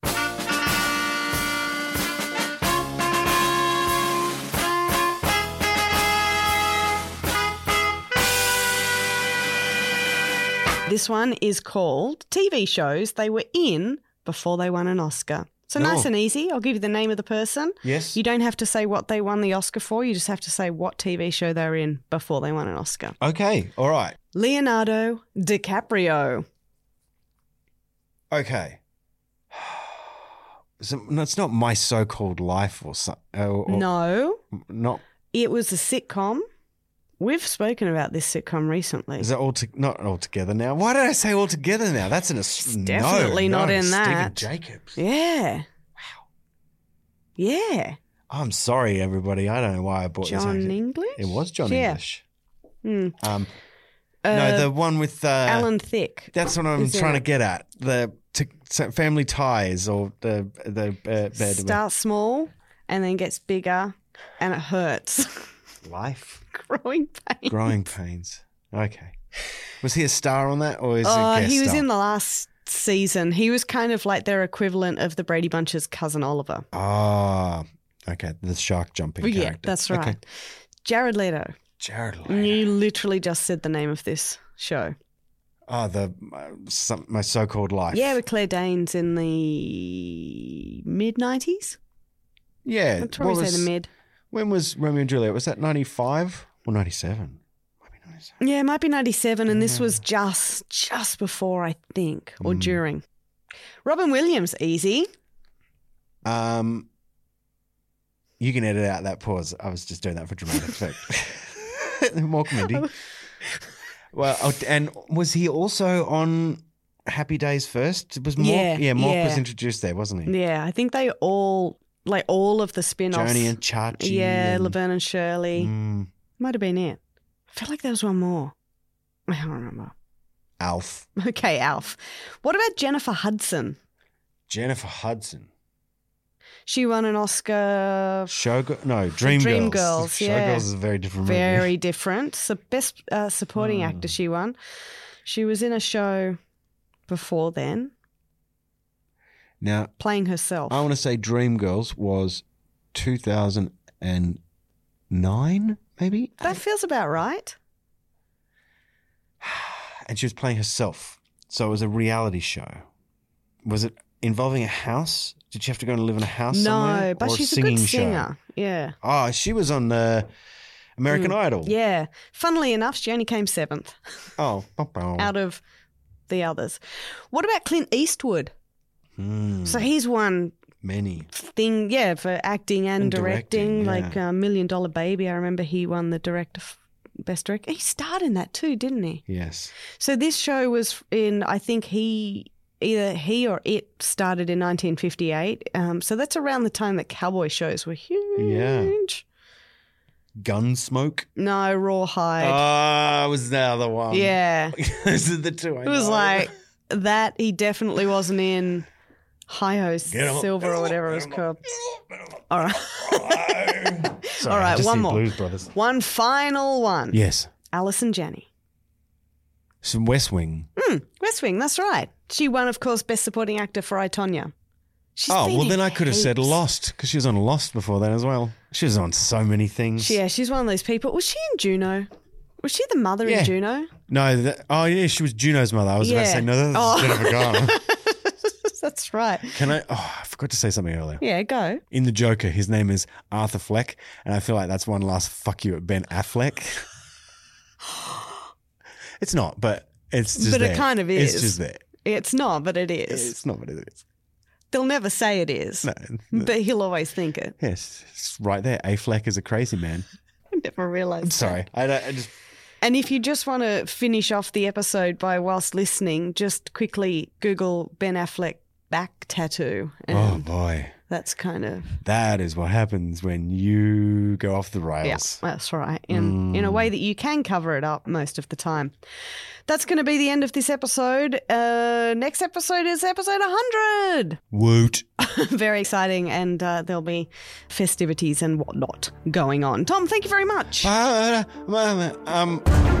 This one is called T V shows they were in before they won an Oscar. So nice Oh. and easy. I'll give you the name of the person. Yes. You don't have to say what they won the Oscar for. You just have to say what T V show they were in before they won an Oscar. Okay. All right. Leonardo DiCaprio. Okay. So, no, it's not My So-Called Life or something. Or, or No, Not. it was a sitcom. We've spoken about this sitcom recently. Is that all? To, not all together now. Why did I say all together now? That's an. It's no, definitely no, not in Stephen that. Jacobs. Yeah. Wow. Yeah. I'm sorry, everybody. I don't know why I bought this. John accent. English? It was John Yeah. English. Hmm. Um, Uh, no, the one with uh, Alan Thicke. That's what I'm is in trying to it. get at. The t- t- family ties or the the uh, bed Starts small and then gets bigger and it hurts. life Growing pain. growing pains. Okay, was he a star on that or is Oh, it a guest he was star? in the last season. He was kind of like their equivalent of the Brady Bunch's cousin Oliver. Ah, okay, the shark jumping. But yeah, character. that's right. Okay. Jared Leto. Jared Leto. You literally just said the name of this show. Oh, the uh, some, my so-called life. Yeah, with Claire Danes in the mid nineties. yeah. I'd probably what say was- the mid. When was Romeo and Juliet? Was that ninety-five or ninety-seven? Might be ninety-seven. Yeah, it might be ninety-seven, and this was just just before, I think, or during. Robin Williams, easy. Um, you can edit out that pause. I was just doing that for dramatic effect. More comedy. Well, oh, and was he also on Happy Days first? Was Mork? Yeah, yeah, Mork yeah. was introduced there, wasn't he? Yeah, I think they all, like all of the spin-offs. Joni and Chachi. Yeah, and, Laverne and Shirley. Mm, Might have been it. I feel like there was one more. I don't remember. Alf. Okay, Alf. What about Jennifer Hudson? Jennifer Hudson. She won an Oscar. Showgirl? No, Dreamgirls. Dreamgirls, yeah. Showgirls is a very different movie. Very different. So best uh, supporting Hmm. actor she won. She was in a show before then, Now, playing herself. I want to say Dreamgirls was two thousand nine, maybe? That feels about right. And she was playing herself. So it was a reality show. Was it involving a house? Did she have to go and live in a house somewhere? No, but Or she's a singing good show? singer. Yeah. Oh, she was on uh, American Idol. Yeah. Funnily enough, she only came seventh Oh. oh. out of the others. What about Clint Eastwood? Hmm, So he's won many. thing, yeah, for acting and, And directing, directing, like yeah. uh, Million Dollar Baby. I remember he won the director, best director. He starred in that too, didn't he? Yes. So this show was in, I think he, either he or it started in nineteen fifty-eight. Um, so that's around the time that cowboy shows were huge. Gunsmoke. No, Rawhide. Ah, was the other one. yeah. Those are the two I It was know. like that. He definitely wasn't in Hi Ho Get 'em up, Silver get 'em or up, whatever it was get 'em up, called. get 'em up. All right. Sorry, All I right, just one see more. Blues Brothers. One final one. Yes. Alison Janney. Some West Wing. Hmm, West Wing, that's right. She won, of course, Best Supporting Actor for I, Tonya. She's Oh, been well, in then I could have said heaps. Lost because she was on Lost before that as well. She was on so many things. Yeah, she's one of those people. Was she in Juno? Was she the mother Yeah. in Juno? No, that, oh, yeah, she was Juno's mother. I was about to Yeah. say, no, that's Oh. Jennifer Garner. That's right. Can I? Oh, I forgot to say something earlier. Yeah, go. In The Joker, his name is Arthur Fleck, and I feel like that's one last fuck you at Ben Affleck. It's not, but it's just But it there. kind of It's is. just there. It's not, but it is. It's not, but it is. They'll never say it is, No, no. but he'll always think it. Yes, it's right there. Affleck is a crazy man. I never realised. I'm sorry. I, don't- I just And if you just want to finish off the episode by whilst listening, just quickly Google Ben Affleck back tattoo. And oh boy, that's kind of that is what happens when you go off the yeah, rails. that's right. In in a way that you can cover it up most of the time. That's going to be the end of this episode. Uh, next episode is episode one hundred. Woot. Very exciting, and uh, there'll be festivities and whatnot going on. Tom, thank you very much. Uh, um.